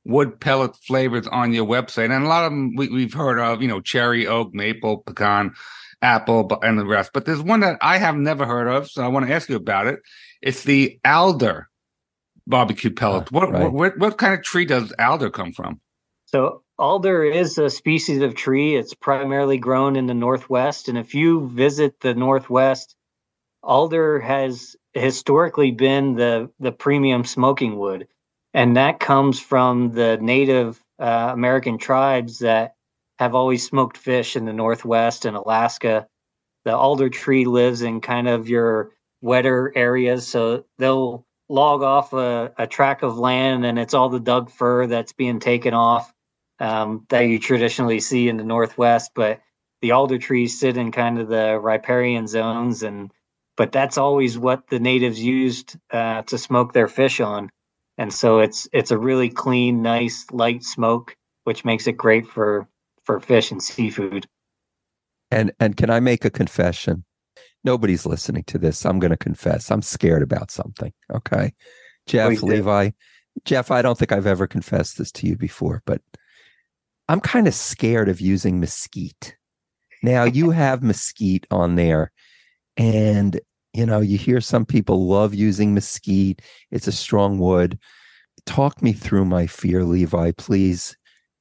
wood pellet flavors on your website, and a lot of them we, we've heard of, you know, cherry, oak, maple, pecan, apple, and the rest. But there's one that I have never heard of, so I want to ask you about it. It's the alder barbecue pellet. Uh, what, right. what what kind of tree does alder come from? So alder is a species of tree. It's primarily grown in the Northwest, and if you visit the Northwest, alder has historically been the the premium smoking wood. And that comes from the Native uh, American tribes that have always smoked fish in the Northwest and Alaska. The alder tree lives in kind of your wetter areas. So they'll log off a, a tract of land, and it's all the Doug fir that's being taken off um, that you traditionally see in the Northwest. But the alder trees sit in kind of the riparian zones. and But that's always what the natives used uh, to smoke their fish on. And so it's it's a really clean, nice, light smoke, which makes it great for, for fish and seafood. And and can I make a confession? Nobody's listening to this. I'm going to confess. I'm scared about something. Okay, Jeff, Please Levi, do. Jeff. I don't think I've ever confessed this to you before, but I'm kind of scared of using mesquite. Now you have mesquite on there, and you know, you hear some people love using mesquite. It's a strong wood. Talk me through my fear, Levi, please.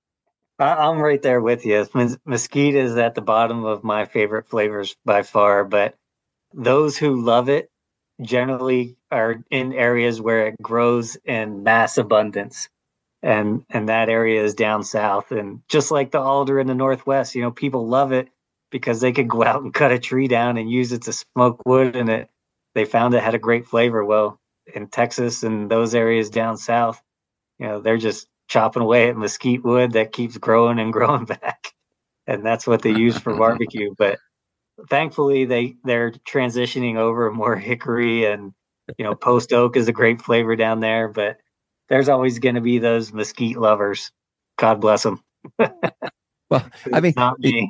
I'm right there with you. Mesquite is at the bottom of my favorite flavors by far, but those who love it generally are in areas where it grows in mass abundance. And, and that area is down south. And just like the alder in the Northwest, you know, people love it because they could go out and cut a tree down and use it to smoke wood, and it they found it had a great flavor. Well, in Texas and those areas down south, you know, they're just chopping away at mesquite wood that keeps growing and growing back. And that's what they use for barbecue. But thankfully they they're transitioning over more hickory, and, you know, post oak is a great flavor down there, but there's always going to be those mesquite lovers. God bless them. Well, I mean, not me.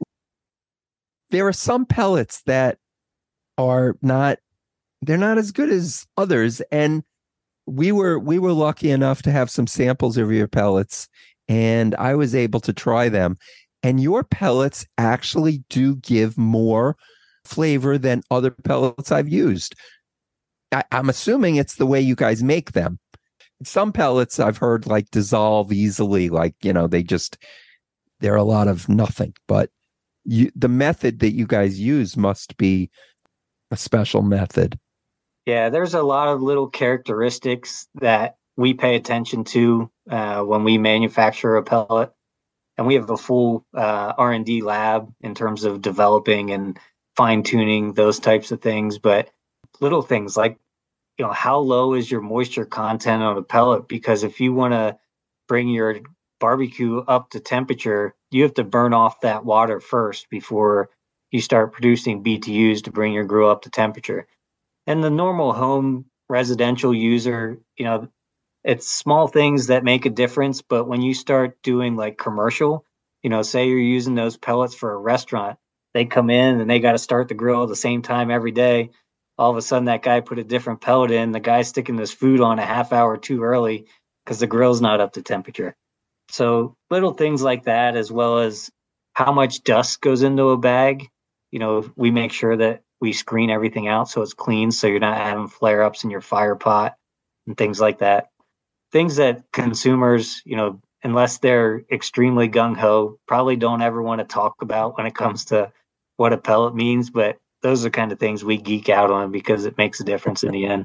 There are some pellets that are not, they're not as good as others. And we were, we were lucky enough to have some samples of your pellets, and I was able to try them. And your pellets actually do give more flavor than other pellets I've used. I, I'm assuming it's the way you guys make them. Some pellets I've heard like dissolve easily, like, you know, they just, they're a lot of nothing. But you, the method that you guys use must be a special method. Yeah, there's a lot of little characteristics that we pay attention to uh, when we manufacture a pellet. And we have a full uh, R and D lab in terms of developing and fine-tuning those types of things. But little things like, you know, how low is your moisture content on a pellet? Because if you want to bring your barbecue up to temperature, you have to burn off that water first before you start producing B T Us to bring your grill up to temperature. And the normal home residential user, you know, it's small things that make a difference. But when you start doing like commercial, you know, say you're using those pellets for a restaurant, they come in and they got to start the grill at the same time every day. All of a sudden that guy put a different pellet in, the guy's sticking this food on a half hour too early because the grill's not up to temperature. So little things like that, as well as how much dust goes into a bag. You know, we make sure that we screen everything out so it's clean, so you're not having flare-ups in your fire pot and things like that. Things that consumers, you know, unless they're extremely gung-ho, probably don't ever want to talk about when it comes to what a pellet means. But those are kind of things we geek out on because it makes a difference in the end.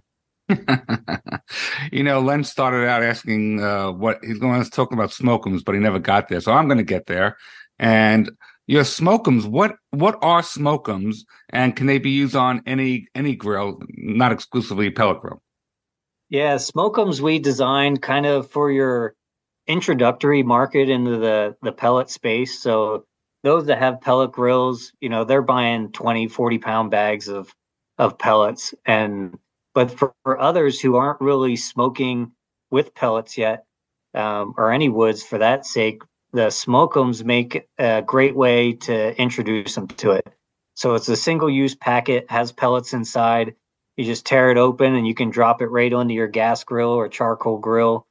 You know, Len started out asking uh, what he's going to talk about smokums, but he never got there. So I'm going to get there. And your smokums, what what are smokums, and can they be used on any any grill, not exclusively pellet grill? Yeah, smokums we designed kind of for your introductory market into the, the pellet space. So those that have pellet grills, you know, they're buying twenty, forty pound bags of, of pellets. And, but for, for others who aren't really smoking with pellets yet, um, or any woods for that sake, the smokums make a great way to introduce them to it. So it's a single use packet, has pellets inside. You just tear it open and you can drop it right onto your gas grill or charcoal grill.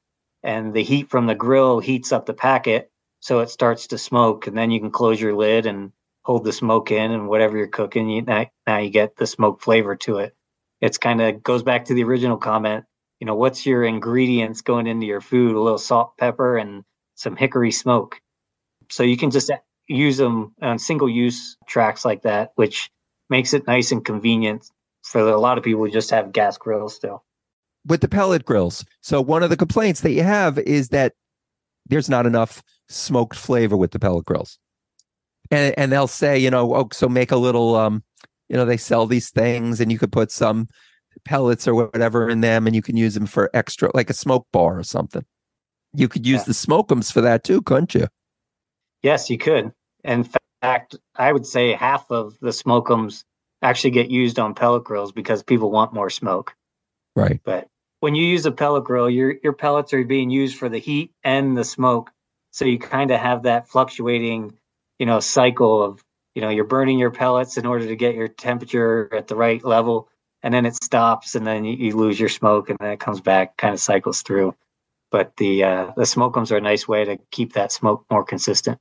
and the heat from the grill heats up the packet, so it starts to smoke, and then you can close your lid and hold the smoke in, and whatever you're cooking, you now, now you get the smoke flavor to it. It's kind of goes back to the original comment. You know, what's your ingredients going into your food? A little salt, pepper, and some hickory smoke. So you can just use them on single use tracks like that, which makes it nice and convenient for a lot of people who just have gas grills still. With the pellet grills. So one of the complaints that you have is that there's not enough smoked flavor with the pellet grills. And and they'll say, you know, oh, so make a little, um, you know, they sell these things and you could put some pellets or whatever in them and you can use them for extra, like a smoke bar or something. You could use yeah. the smokums for that too, couldn't you? Yes, you could. In fact, I would say half of the smokums actually get used on pellet grills because people want more smoke. Right. But when you use a pellet grill, your your pellets are being used for the heat and the smoke. So you kind of have that fluctuating, you know, cycle of, you know, you're burning your pellets in order to get your temperature at the right level. And then it stops and then you, you lose your smoke and then it comes back, kind of cycles through. But the uh, the smokums are a nice way to keep that smoke more consistent.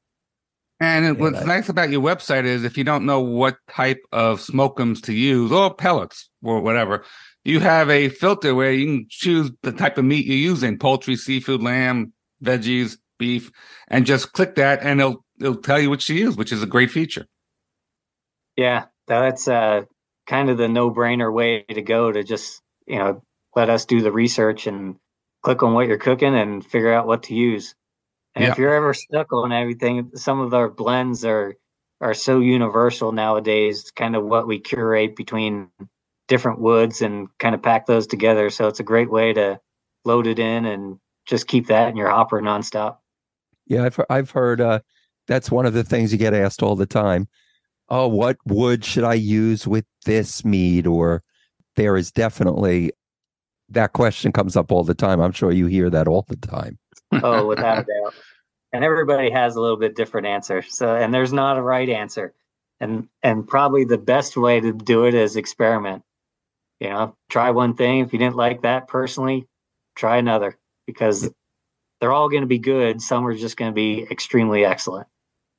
And Yeah, what's that- nice about your website is if you don't know what type of smokums to use or pellets or whatever, you have a filter where you can choose the type of meat you're using, poultry, seafood, lamb, veggies, beef, and just click that and it'll it'll tell you what to use, which is a great feature. Yeah, that's uh, kind of the no-brainer way to go, to just, you know, let us do the research and click on what you're cooking and figure out what to use. And Yeah. if you're ever stuck on everything, some of our blends are are so universal nowadays, kind of what we curate between different woods and kind of pack those together. So it's a great way to load it in and just keep that in your hopper nonstop. Yeah, I've I've heard uh, that's one of the things you get asked all the time. Oh, what wood should I use with this meat? Or there is definitely that question comes up all the time. I'm sure you hear that all the time. Oh, without a doubt. And everybody has a little bit different answer. So, and there's not a right answer. And and probably the best way to do it is experiment. You know, try one thing. If you didn't like that personally, try another, because they're all going to be good. Some are just going to be extremely excellent.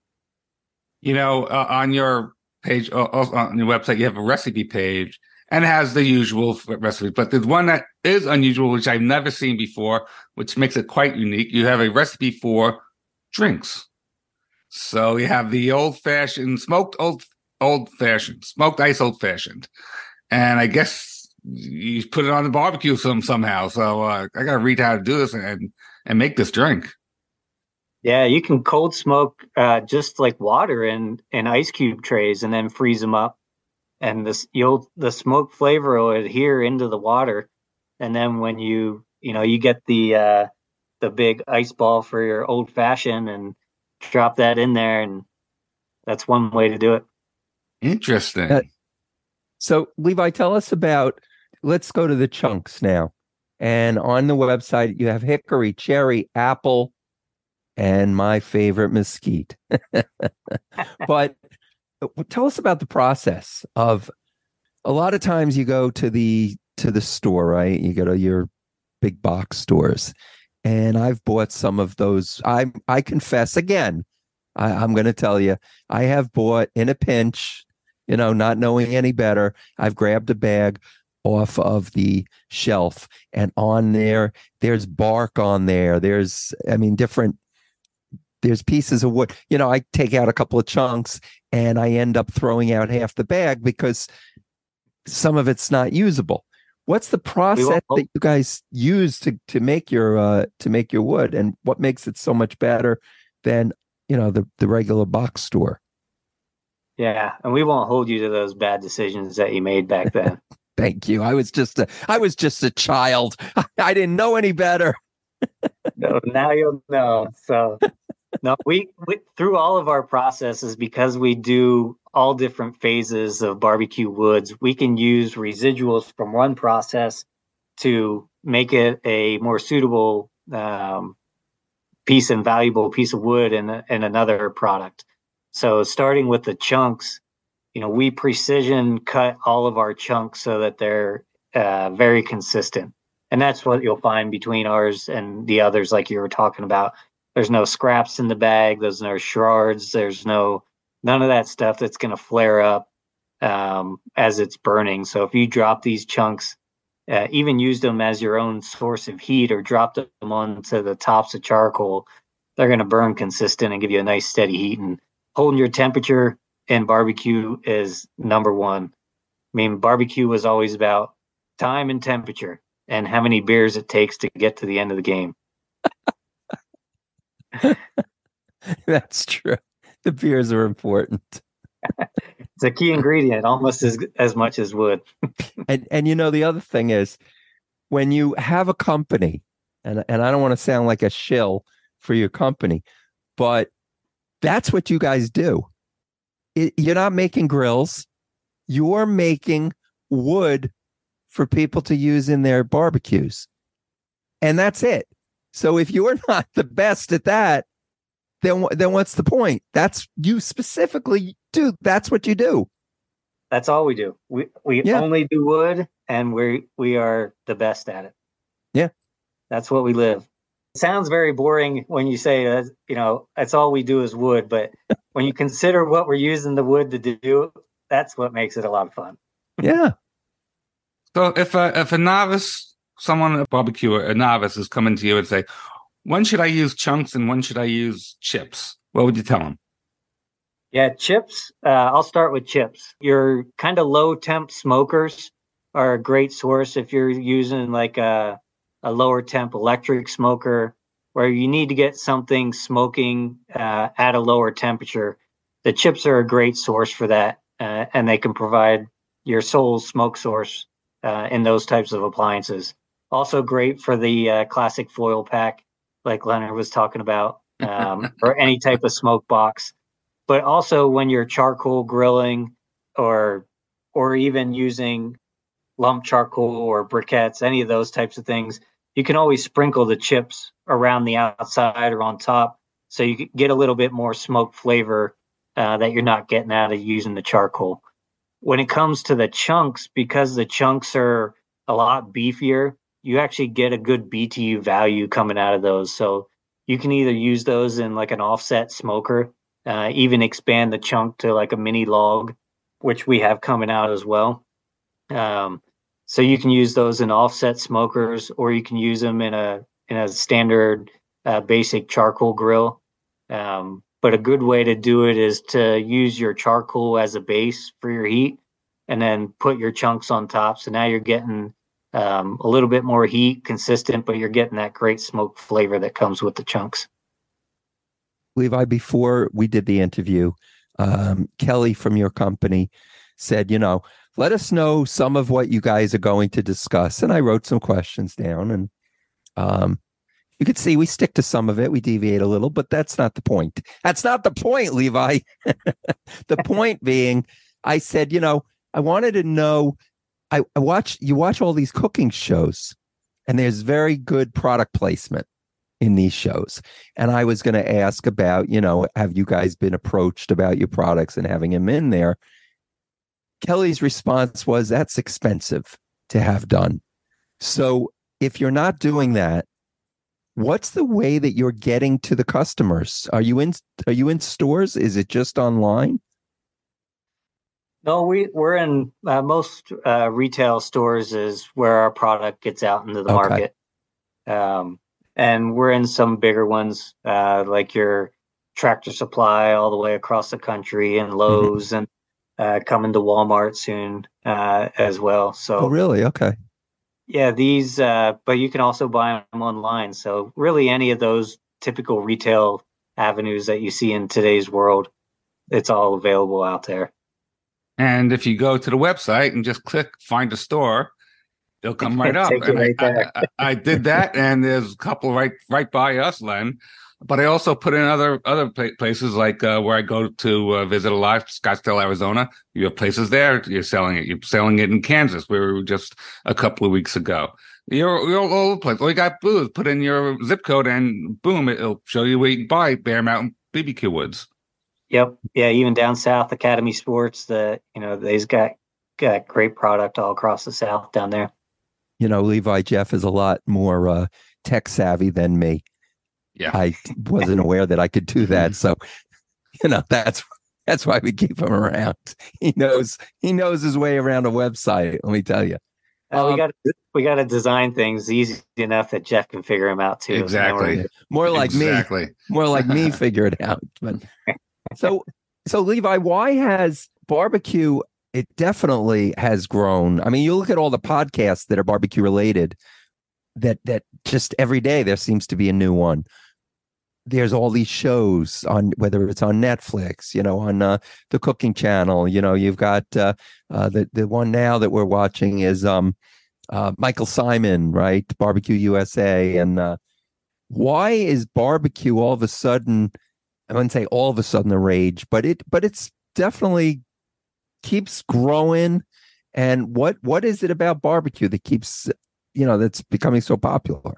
You know, uh, on your page, uh, on your website, you have a recipe page and it has the usual recipes. But there's one that is unusual, which I've never seen before, which makes it quite unique. You have a recipe for drinks. So you have the old-fashioned, smoked old old-fashioned, smoked ice old-fashioned. And I guess you put it on the barbecue some somehow. So uh, I got to read how to do this and, and make this drink. Yeah, you can cold smoke uh, just like water in, in ice cube trays and then freeze them up. And this you'll the smoke flavor will adhere into the water. And then when you you know you get the uh, the big ice ball for your old fashioned and drop that in there, and that's one way to do it. Interesting. Uh, so Levi, tell us about. Let's go to the chunks now. And on the website, you have hickory, cherry, apple, and my favorite, mesquite. But tell us about the process of. A lot of times you go to the to the store, right? You go to your big box stores, and I've bought some of those. I I confess again, I, I'm going to tell you, I have bought in a pinch, you know, not knowing any better. I've grabbed a bag off of the shelf, and on there, there's bark on there. There's, I mean, different. There's pieces of wood. You know, I take out a couple of chunks, and I end up throwing out half the bag because some of it's not usable. What's the process that you guys use to to make your uh, to make your wood, and what makes it so much better than, you know, the the regular box store? Yeah, and we won't hold you to those bad decisions that you made back then. Thank you. I was just a I was just a child. I didn't know any better. No, now you'll know. So no, we, we through all of our processes, because we do all different phases of barbecue woods, we can use residuals from one process to make it a more suitable um, piece and valuable piece of wood in, in another product. So starting with the chunks, you know, we precision cut all of our chunks so that they're uh, very consistent. And that's what you'll find between ours and the others, like you were talking about. There's no scraps in the bag. There's no shards. There's no none of that stuff that's going to flare up um, as it's burning. So if you drop these chunks, uh, even used them as your own source of heat or dropped them onto the tops of charcoal, they're going to burn consistent and give you a nice steady heat. And holding your temperature in barbecue is number one. I mean, barbecue was always about time and temperature and how many beers it takes to get to the end of the game. That's true. The beers are important. It's a key ingredient, almost as as much as wood. and and you know, the other thing is when you have a company, and and I don't want to sound like a shill for your company, but that's what you guys do. It, you're not making grills. You're making wood for people to use in their barbecues. And that's it. So if you're not the best at that, then then what's the point? That's you specifically do. That's what you do. That's all we do. We we yeah. only do wood, and we we are the best at it. Yeah, that's what we live. It sounds very boring when you say that. You know, that's all we do is wood. But when you consider what we're using the wood to do, that's what makes it a lot of fun. Yeah. So if a if a novice, someone a barbecuer, a novice is coming to you and say, when should I use chunks and when should I use chips? What would you tell them? Yeah, chips. Uh, I'll start with chips. Your kind of low temp smokers are a great source if you're using like a, a lower temp electric smoker where you need to get something smoking uh, at a lower temperature. The chips are a great source for that, uh, and they can provide your sole smoke source uh, in those types of appliances. Also great for the uh, classic foil pack, like Leonard was talking about, um, or any type of smoke box. But also when you're charcoal grilling or or even using lump charcoal or briquettes, any of those types of things, you can always sprinkle the chips around the outside or on top so you get a little bit more smoke flavor uh, that you're not getting out of using the charcoal. When it comes to the chunks, because the chunks are a lot beefier, you actually get a good B T U value coming out of those. So you can either use those in like an offset smoker, uh, even expand the chunk to like a mini log, which we have coming out as well. Um, so you can use those in offset smokers, or you can use them in a in a standard uh, basic charcoal grill. Um, but a good way to do it is to use your charcoal as a base for your heat, and then put your chunks on top. So now you're getting um, a little bit more heat, consistent, but you're getting that great smoke flavor that comes with the chunks. Levi, before we did the interview, um, Kelly from your company said, you know, let us know some of what you guys are going to discuss. And I wrote some questions down, and um, you could see we stick to some of it. We deviate a little, but that's not the point. That's not the point, Levi. The point being, I said, you know, I wanted to know, I, I watch, you watch all these cooking shows, and there's very good product placement in these shows. And I was going to ask about, you know, have you guys been approached about your products and having them in there? Kelly's response was, that's expensive to have done. So if you're not doing that, what's the way that you're getting to the customers? Are you in, are you in stores? Is it just online? No, we, we're in uh, most uh, retail stores is where our product gets out into the Okay. market. Um, and we're in some bigger ones, uh, like your Tractor Supply all the way across the country, and Lowe's, mm-hmm. and uh, coming to Walmart soon uh, as well. So, oh, really? Okay. Yeah, these, uh, but you can also buy them online. So really any of those typical retail avenues that you see in today's world, it's all available out there. And if you go to the website and just click find a store, they'll come right up. Take it And right I, there. I, I did that, and there's a couple right right by us, Len. But I also put in other other places, like uh, where I go to uh, visit a lot, Scottsdale, Arizona. You have places there. You're selling it. You're selling it in Kansas, where we were just a couple of weeks ago. You're, you're all over the place. All you got to do is put in your zip code, and boom, it'll show you where you can buy Bear Mountain B B Q woods. Yep. Yeah. Even down south, Academy Sports, the you know they've got got great product all across the South down there. you know, Levi, Jeff is a lot more uh, tech savvy than me. Yeah. I wasn't aware that I could do that. So, you know, that's that's why we keep him around. He knows he knows his way around a website. Let me tell you. Uh, we Um, got we got to design things easy enough that Jeff can figure them out too. Exactly. More like exactly. me. More like me figure it out. But so so Levi, why has barbecue? It definitely has grown. I mean, you look at all the podcasts that are barbecue related. That that just every day there seems to be a new one. There's all these shows on, whether it's on Netflix, you know, on uh, the Cooking Channel. You know, you've got uh, uh, the the one now that we're watching is um, uh, Michael Simon, right? Barbecue U S A. And uh, why is barbecue all of a sudden? I wouldn't say all of a sudden the rage, but it but it's definitely keeps growing. And what what is it about barbecue that keeps, you know, that's becoming so popular?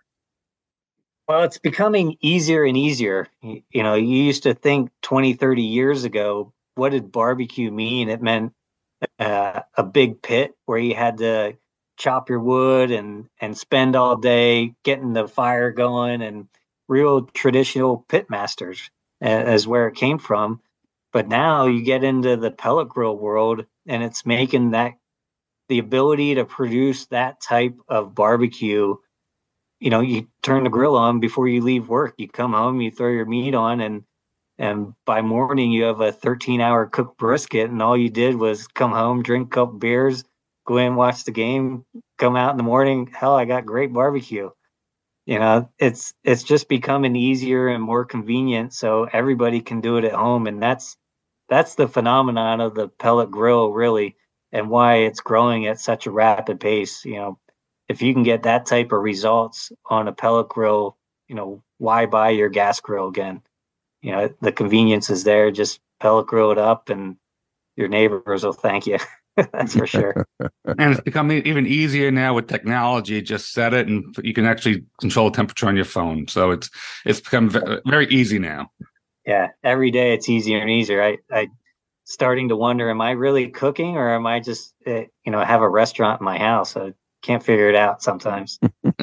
Well, it's becoming easier and easier. You, you know, you used to think twenty, thirty years ago, what did barbecue mean? It meant uh, a big pit where you had to chop your wood and, and spend all day getting the fire going, and real traditional pit masters uh, is where it came from. But now you get into the pellet grill world, and it's making that the ability to produce that type of barbecue. You know, you turn the grill on before you leave work. You come home, you throw your meat on, and and by morning you have a thirteen hour cooked brisket, and all you did was come home, drink a couple beers, go in, watch the game, come out in the morning. Hell, I got great barbecue. You know, it's it's just becoming easier and more convenient, so everybody can do it at home, and that's that's the phenomenon of the pellet grill, really, and why it's growing at such a rapid pace. You know, if you can get that type of results on a pellet grill, you know, why buy your gas grill again? You know, the convenience is there. Just pellet grill it up, and your neighbors will thank you. That's for sure. And it's becoming even easier now with technology. Just set it, and you can actually control temperature on your phone. So it's it's become very easy now. Yeah, every day it's easier and easier. I I starting to wonder, am I really cooking, or am I just uh, you know have a restaurant in my house? I can't figure it out sometimes.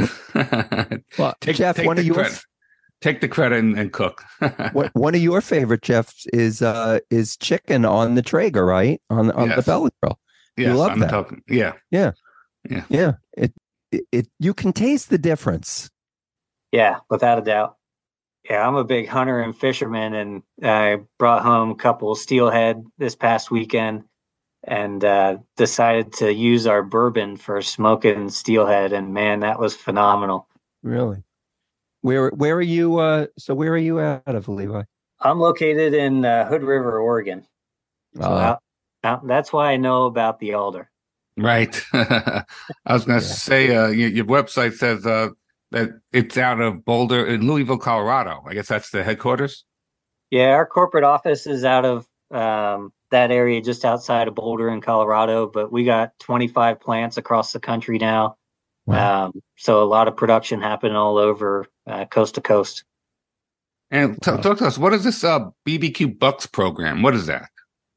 Well, take, Jeff, take one the of your credit. Take the credit and, and cook. one, one of your favorite chefs is uh is chicken on the Traeger, right? On on Yes. the pellet grill. Yes, you love I'm that. talking. Yeah, Yeah. Yeah. Yeah. It, it it you can taste the difference. Yeah, without a doubt. Yeah, I'm a big hunter and fisherman, and I brought home a couple of steelhead this past weekend, and uh, decided to use our bourbon for smoking steelhead, and man, that was phenomenal. Really. Where where are you uh so where are you out of, Levi? I'm located in uh, Hood River, Oregon. So Uh, out, out, that's why I know about the alder. right. I was going to Yeah. say uh, your, your website says uh, that it's out of Boulder in Louisville, Colorado. I guess that's the headquarters. Yeah, our corporate office is out of um, that area just outside of Boulder in Colorado, but we got twenty-five plants across the country now. Wow. Um, so a lot of production happening all over uh, coast to coast. And t- talk to us. What is this uh, B B Q Bucks program? What is that?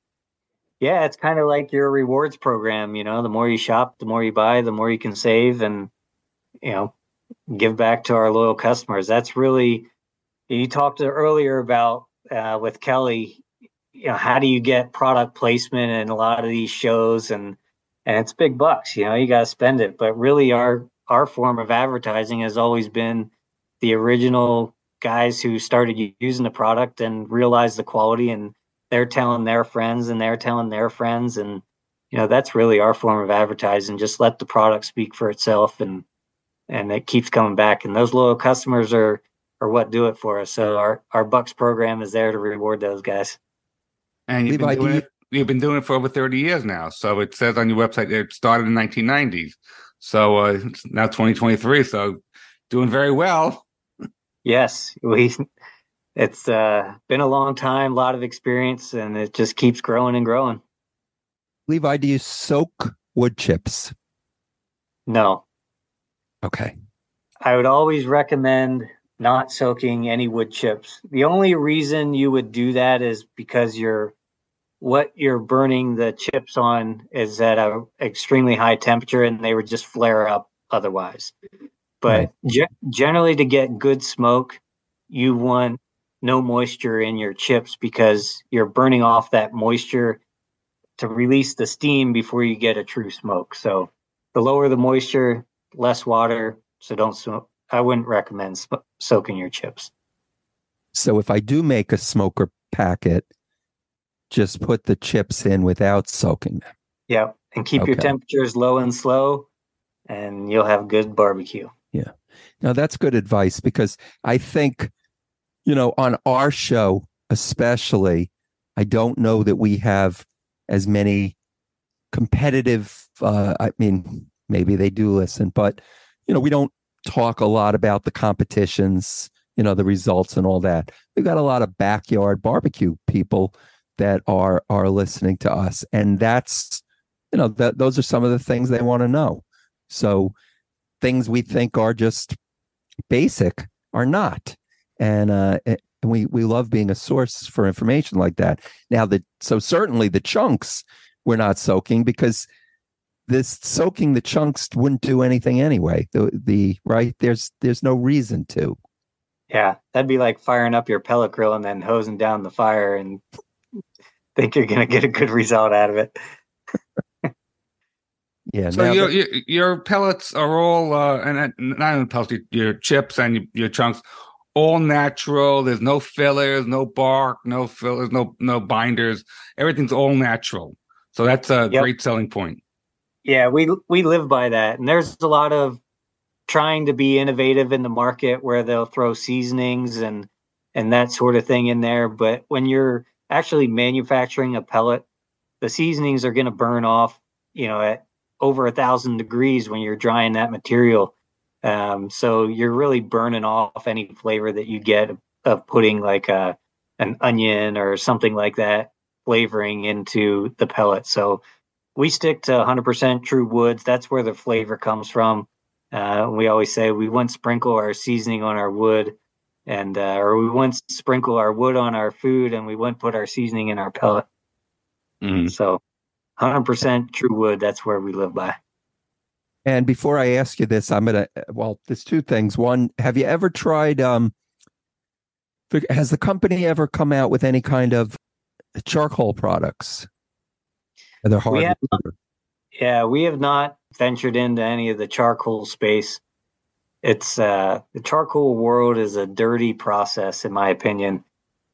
Yeah, it's kind of like your rewards program. You know, the more you shop, the more you buy, the more you can save, and you know, give back to our loyal customers. That's really, you talked earlier about uh, with Kelly. You know, how do you get product placement in a lot of these shows, and and it's big bucks. You know, you got to spend it. But really, our our form of advertising has always been the original guys who started using the product and realized the quality, and they're telling their friends, and they're telling their friends, and you know, that's really our form of advertising. Just let the product speak for itself, and and it keeps coming back. And those loyal customers are are what do it for us. So our our Bucks program is there to reward those guys. And you've Levi, been doing do it. You've been doing it for over thirty years now. So it says on your website that it started in nineteen nineties. So uh, it's now twenty twenty-three. So doing very well. Yes, we. It's uh, been a long time, a lot of experience, and it just keeps growing and growing. Levi, do you soak wood chips? No, Okay. I would always recommend not soaking any wood chips. The only reason you would do that is because you're what you're burning the chips on is at a extremely high temperature, and they would just flare up. otherwise. But right. ge- generally, to get good smoke, you want no moisture in your chips because you're burning off that moisture to release the steam before you get a true smoke. So the lower the moisture, less water. So don't smoke. I wouldn't recommend sm- soaking your chips. So if I do make a smoker packet, just put the chips in without soaking them. Yeah, and keep okay. your temperatures low and slow, and you'll have good barbecue. Yeah. Now that's good advice because I think, you know, on our show especially, I don't know that we have as many competitive, uh, I mean, maybe they do listen, but, you know, we don't talk a lot about the competitions, you know, the results and all that. We've got a lot of backyard barbecue people that are are listening to us. And that's, you know, that those are some of the things they want to know. So things we think are just basic are not. And uh, and we we love being a source for information like that. Now, the so certainly the chunks we're not soaking because this soaking the chunks wouldn't do anything anyway. The the right there's there's no reason to. Yeah, that'd be like firing up your pellet grill and then hosing down the fire and think you're going to get a good result out of it. Yeah. So your, that, your your pellets are all, uh, and not even pellets, your chips and your, your chunks, all natural. There's no fillers, no bark, no fillers, no no binders. Everything's all natural. So that's a yep. great selling point. Yeah, we we live by that, and there's a lot of trying to be innovative in the market where they'll throw seasonings and and that sort of thing in there. But when you're actually manufacturing a pellet, the seasonings are going to burn off, you know, at over a thousand degrees when you're drying that material. Um, so you're really burning off any flavor that you get of putting like a, an onion or something like that flavoring into the pellet. So we stick to one hundred percent true woods. That's where the flavor comes from. Uh, we always say we wouldn't sprinkle our seasoning on our wood, and uh, or we wouldn't sprinkle our wood on our food, and we wouldn't put our seasoning in our pellet. Mm. So one hundred percent true wood. That's where we live by. And before I ask you this, I'm going to, well, there's two things. One, have you ever tried, um, has the company ever come out with any kind of charcoal products? They're hard. We have, yeah, we have not ventured into any of the charcoal space. It's, uh, the charcoal world is a dirty process, in my opinion.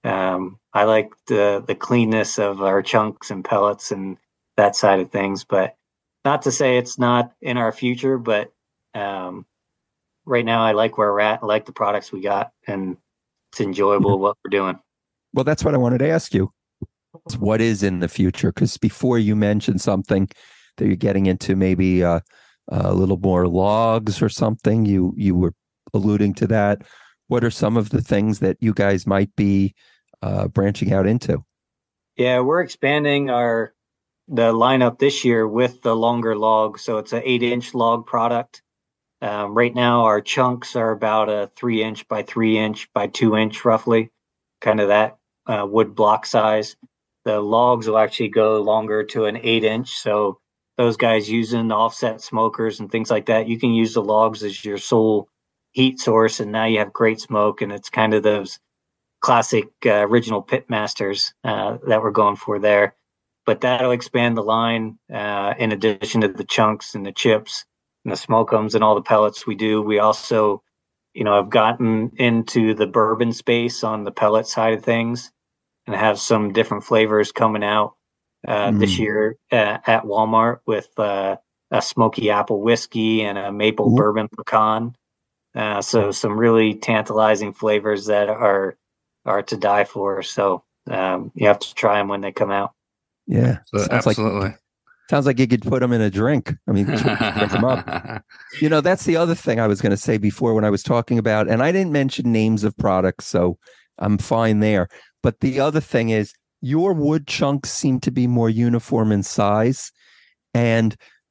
Um, I like the, the cleanness of our chunks and pellets and that side of things, but not to say it's not in our future, but um, right now I like where we're at. I like the products we got, and it's enjoyable what we're doing. Well, that's what I wanted to ask you. What is in the future? Because before you mentioned something that you're getting into, maybe uh, a little more logs or something. You you were alluding to that. What are some of the things that you guys might be uh, branching out into? Yeah, we're expanding our the lineup this year with the longer log. So it's an eight inch log product. Um, right now, our chunks are about a three inch by three inch by two inch, roughly, kind of that uh, wood block size. The logs will actually go longer to an eight inch. So those guys using offset smokers and things like that, you can use the logs as your sole heat source. And now you have great smoke. And it's kind of those classic uh, original Pitmasters uh, that we're going for there. But that'll expand the line uh, in addition to the chunks and the chips and the smokums and all the pellets we do. We also, you know, have gotten into the bourbon space on the pellet side of things and have some different flavors coming out uh, mm. this year uh, at Walmart with uh, a smoky apple whiskey and a maple Ooh. bourbon pecan. Uh, so some really tantalizing flavors that are are to die for. So um, you have to try them when they come out. Yeah, so absolutely. Like, sounds like you could put them in a drink. I mean, drink them up. You know, that's the other thing I was going to say before when I was talking about, and I didn't mention names of products, so I'm fine there. But the other thing is, your wood chunks seem to be more uniform in size, and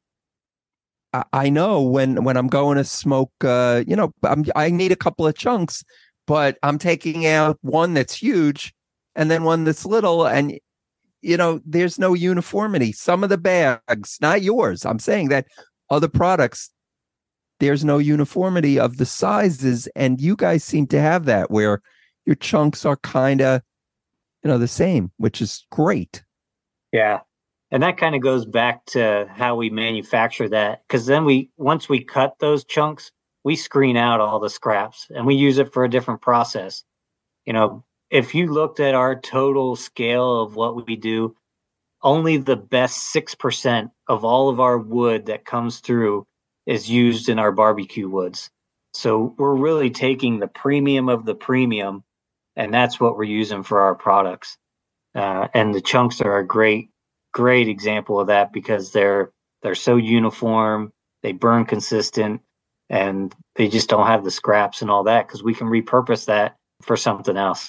I, I know when when I'm going to smoke, uh, you know, I'm, I need a couple of chunks, but I'm taking out one that's huge and then one that's little, and you know, there's no uniformity. Some of the bags, not yours, I'm saying that other products, there's no uniformity of the sizes. And you guys seem to have that where your chunks are kind of, you know, the same, which is great. Yeah. And that kind of goes back to how we manufacture that. Because then we, once we cut those chunks, we screen out all the scraps and we use it for a different process. You know, if you looked at our total scale of what we do, only the best six percent of all of our wood that comes through is used in our barbecue woods. So we're really taking the premium of the premium, and that's what we're using for our products. Uh, and the chunks are a great, great example of that because they're they're so uniform, they burn consistent, and they just don't have the scraps and all that because we can repurpose that for something else.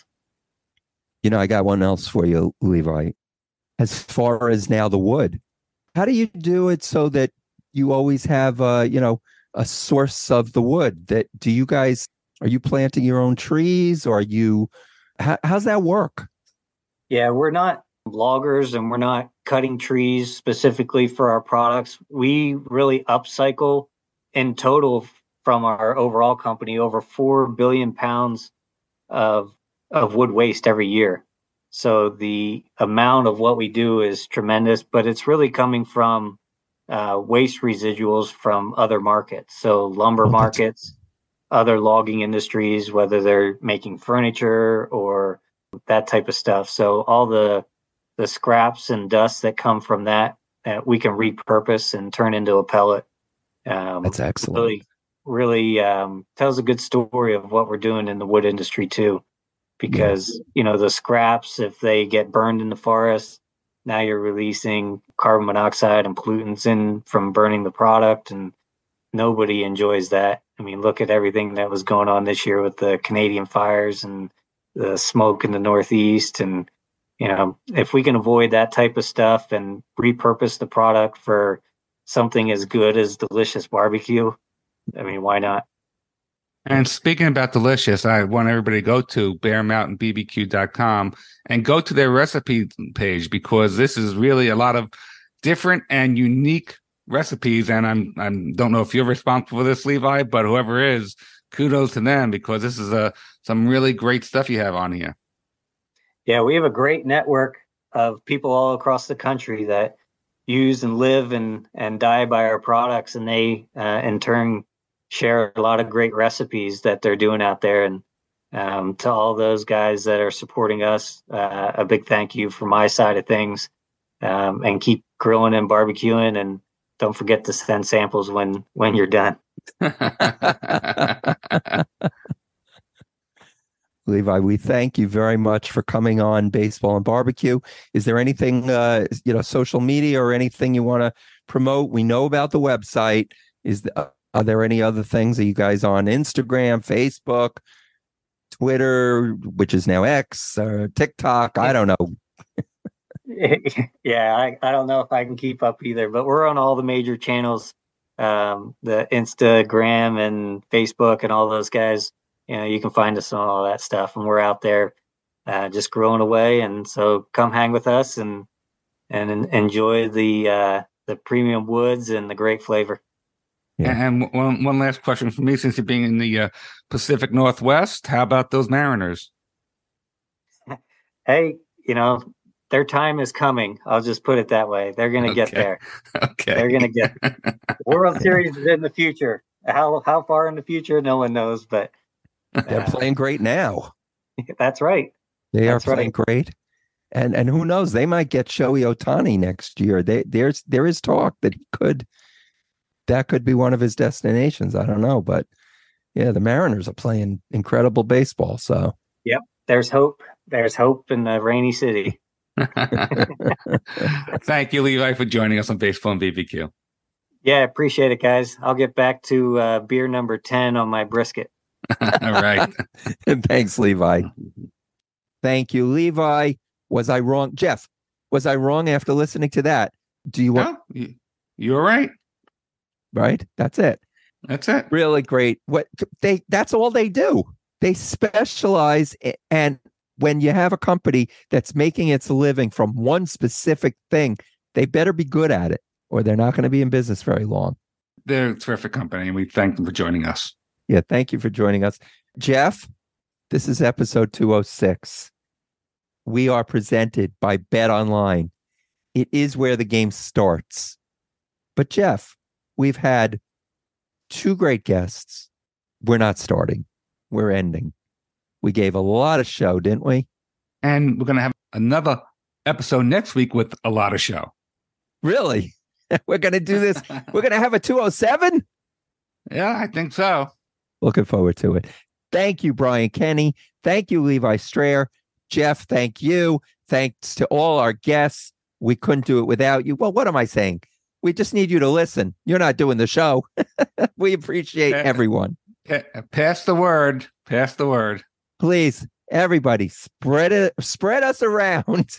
You know, I got one else for you, Levi. As far as now the wood, how do you do it so that you always have, uh, you know, a source of the wood? That do you guys, are you planting your own trees or are you, how, how's that work? Yeah, we're not loggers and we're not cutting trees specifically for our products. We really upcycle in total from our overall company over four billion pounds of of wood waste every year. So the amount of what we do is tremendous, but it's really coming from uh, waste residuals from other markets. So lumber Oh, that's- markets, other logging industries, whether they're making furniture or that type of stuff. So all the the scraps and dust that come from that, uh, we can repurpose and turn into a pellet. Um, That's excellent. Really, really um, tells a good story of what we're doing in the wood industry too. Because, you know, the scraps, if they get burned in the forest, now you're releasing carbon monoxide and pollutants in from burning the product, and nobody enjoys that. I mean, look at everything that was going on this year with the Canadian fires and the smoke in the Northeast. And, you know, if we can avoid that type of stuff and repurpose the product for something as good as delicious barbecue, I mean, why not? And speaking about delicious, I want everybody to go to bear mountain b b q dot com and go to their recipe page because this is really a lot of different and unique recipes. And I'm I don't know if you're responsible for this, Levi, but whoever is, kudos to them because this is a some really great stuff you have on here. Yeah, we have a great network of people all across the country that use and live and and die by our products, and they uh, in turn share a lot of great recipes that they're doing out there. And um, to all those guys that are supporting us, uh, a big thank you from my side of things. Um, and keep grilling and barbecuing, and don't forget to send samples when when you're done. Levi, we thank you very much for coming on Baseball and Barbecue. Is there anything, uh, you know, social media or anything you want to promote? We know about the website. Is the, are there any other things? Are you guys on Instagram, Facebook, Twitter, which is now X, or TikTok? I don't know. Yeah, I, I don't know if I can keep up either, but we're on all the major channels, um, the Instagram and Facebook and all those guys. You know, you can find us on all that stuff, and we're out there uh, just growing away. And so come hang with us and and enjoy the uh, the premium woods and the great flavor. Yeah. And one one last question for me, since you're being in the uh, Pacific Northwest, how about those Mariners? Hey, you know, their time is coming. I'll just put it that way. They're going to Okay. get there. Okay. They're going to get World Series is in the future. How how far in the future, no one knows, but They're uh, playing great now. that's right. They That's are playing great. And and who knows? They might get Shohei Ohtani next year. They, there's there is talk that he could, that could be one of his destinations. I don't know. But yeah, the Mariners are playing incredible baseball. So Yep. There's hope. There's hope in the rainy city. Thank you, Levi, for joining us on Baseball and B B Q. Yeah, appreciate it, guys. I'll get back to uh, beer number ten on my brisket. All right. thanks, Levi. Thank you, Levi. Was I wrong? Jeff, was I wrong after listening to that? Do you want, No, you- you're right. right? That's it. That's it. Really great. What they, that's all they do. They specialize. i- And when you have a company that's making its living from one specific thing, they better be good at it or they're not going to be in business very long. they're a terrific company, and we thank them for joining us. Yeah, thank you for joining us. Jeff, this is episode two oh six. We are presented by Bet Online. It is where the game starts. But Jeff, we've had two great guests. We're not starting. We're ending. We gave a lot of show, didn't we? And we're going to have another episode next week with a lot of show. Really? We're going to do this. We're going to have a two oh seven? Yeah, I think so. Looking forward to it. Thank you, Brian Kenny. Thank you, Levi Strayer. Jeff, thank you. Thanks to all our guests. We couldn't do it without you. Well, what am I saying? We just need you to listen. You're not doing the show. We appreciate everyone. Pass the word. Pass the word. Please, everybody, spread it. Spread us around.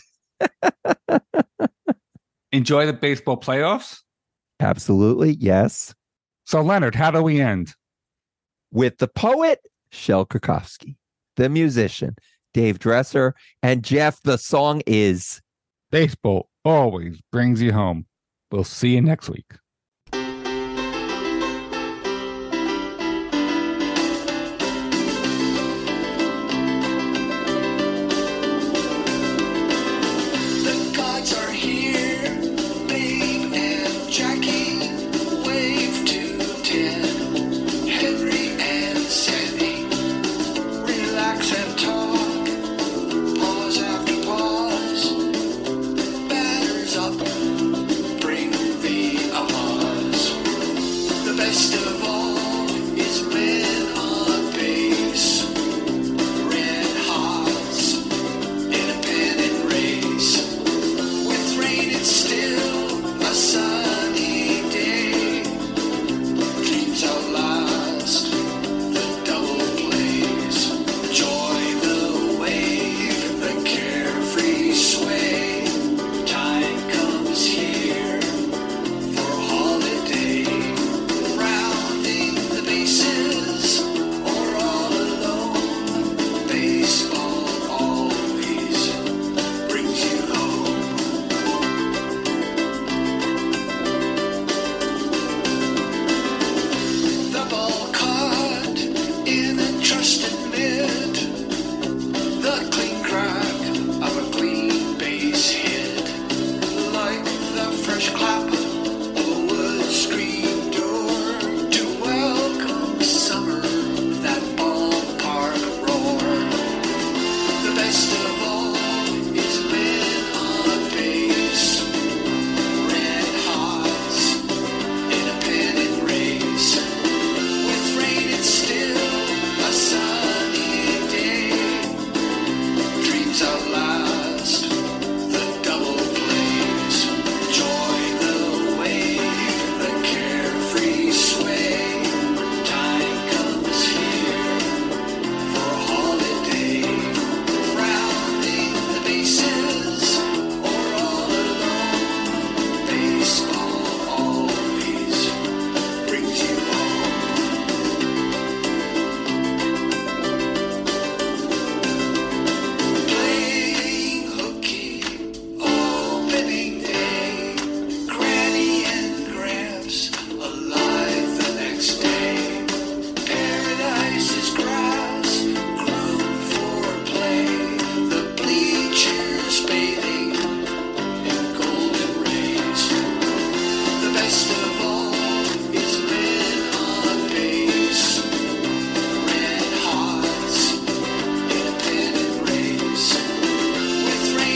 Enjoy the baseball playoffs? Absolutely, yes. So, Leonard, how do we end? With the poet, Shel Krakowski, the musician, Dave Dresser, and Jeff, the song is Baseball always brings you home. We'll see you next week.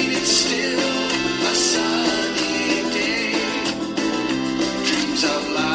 Of life.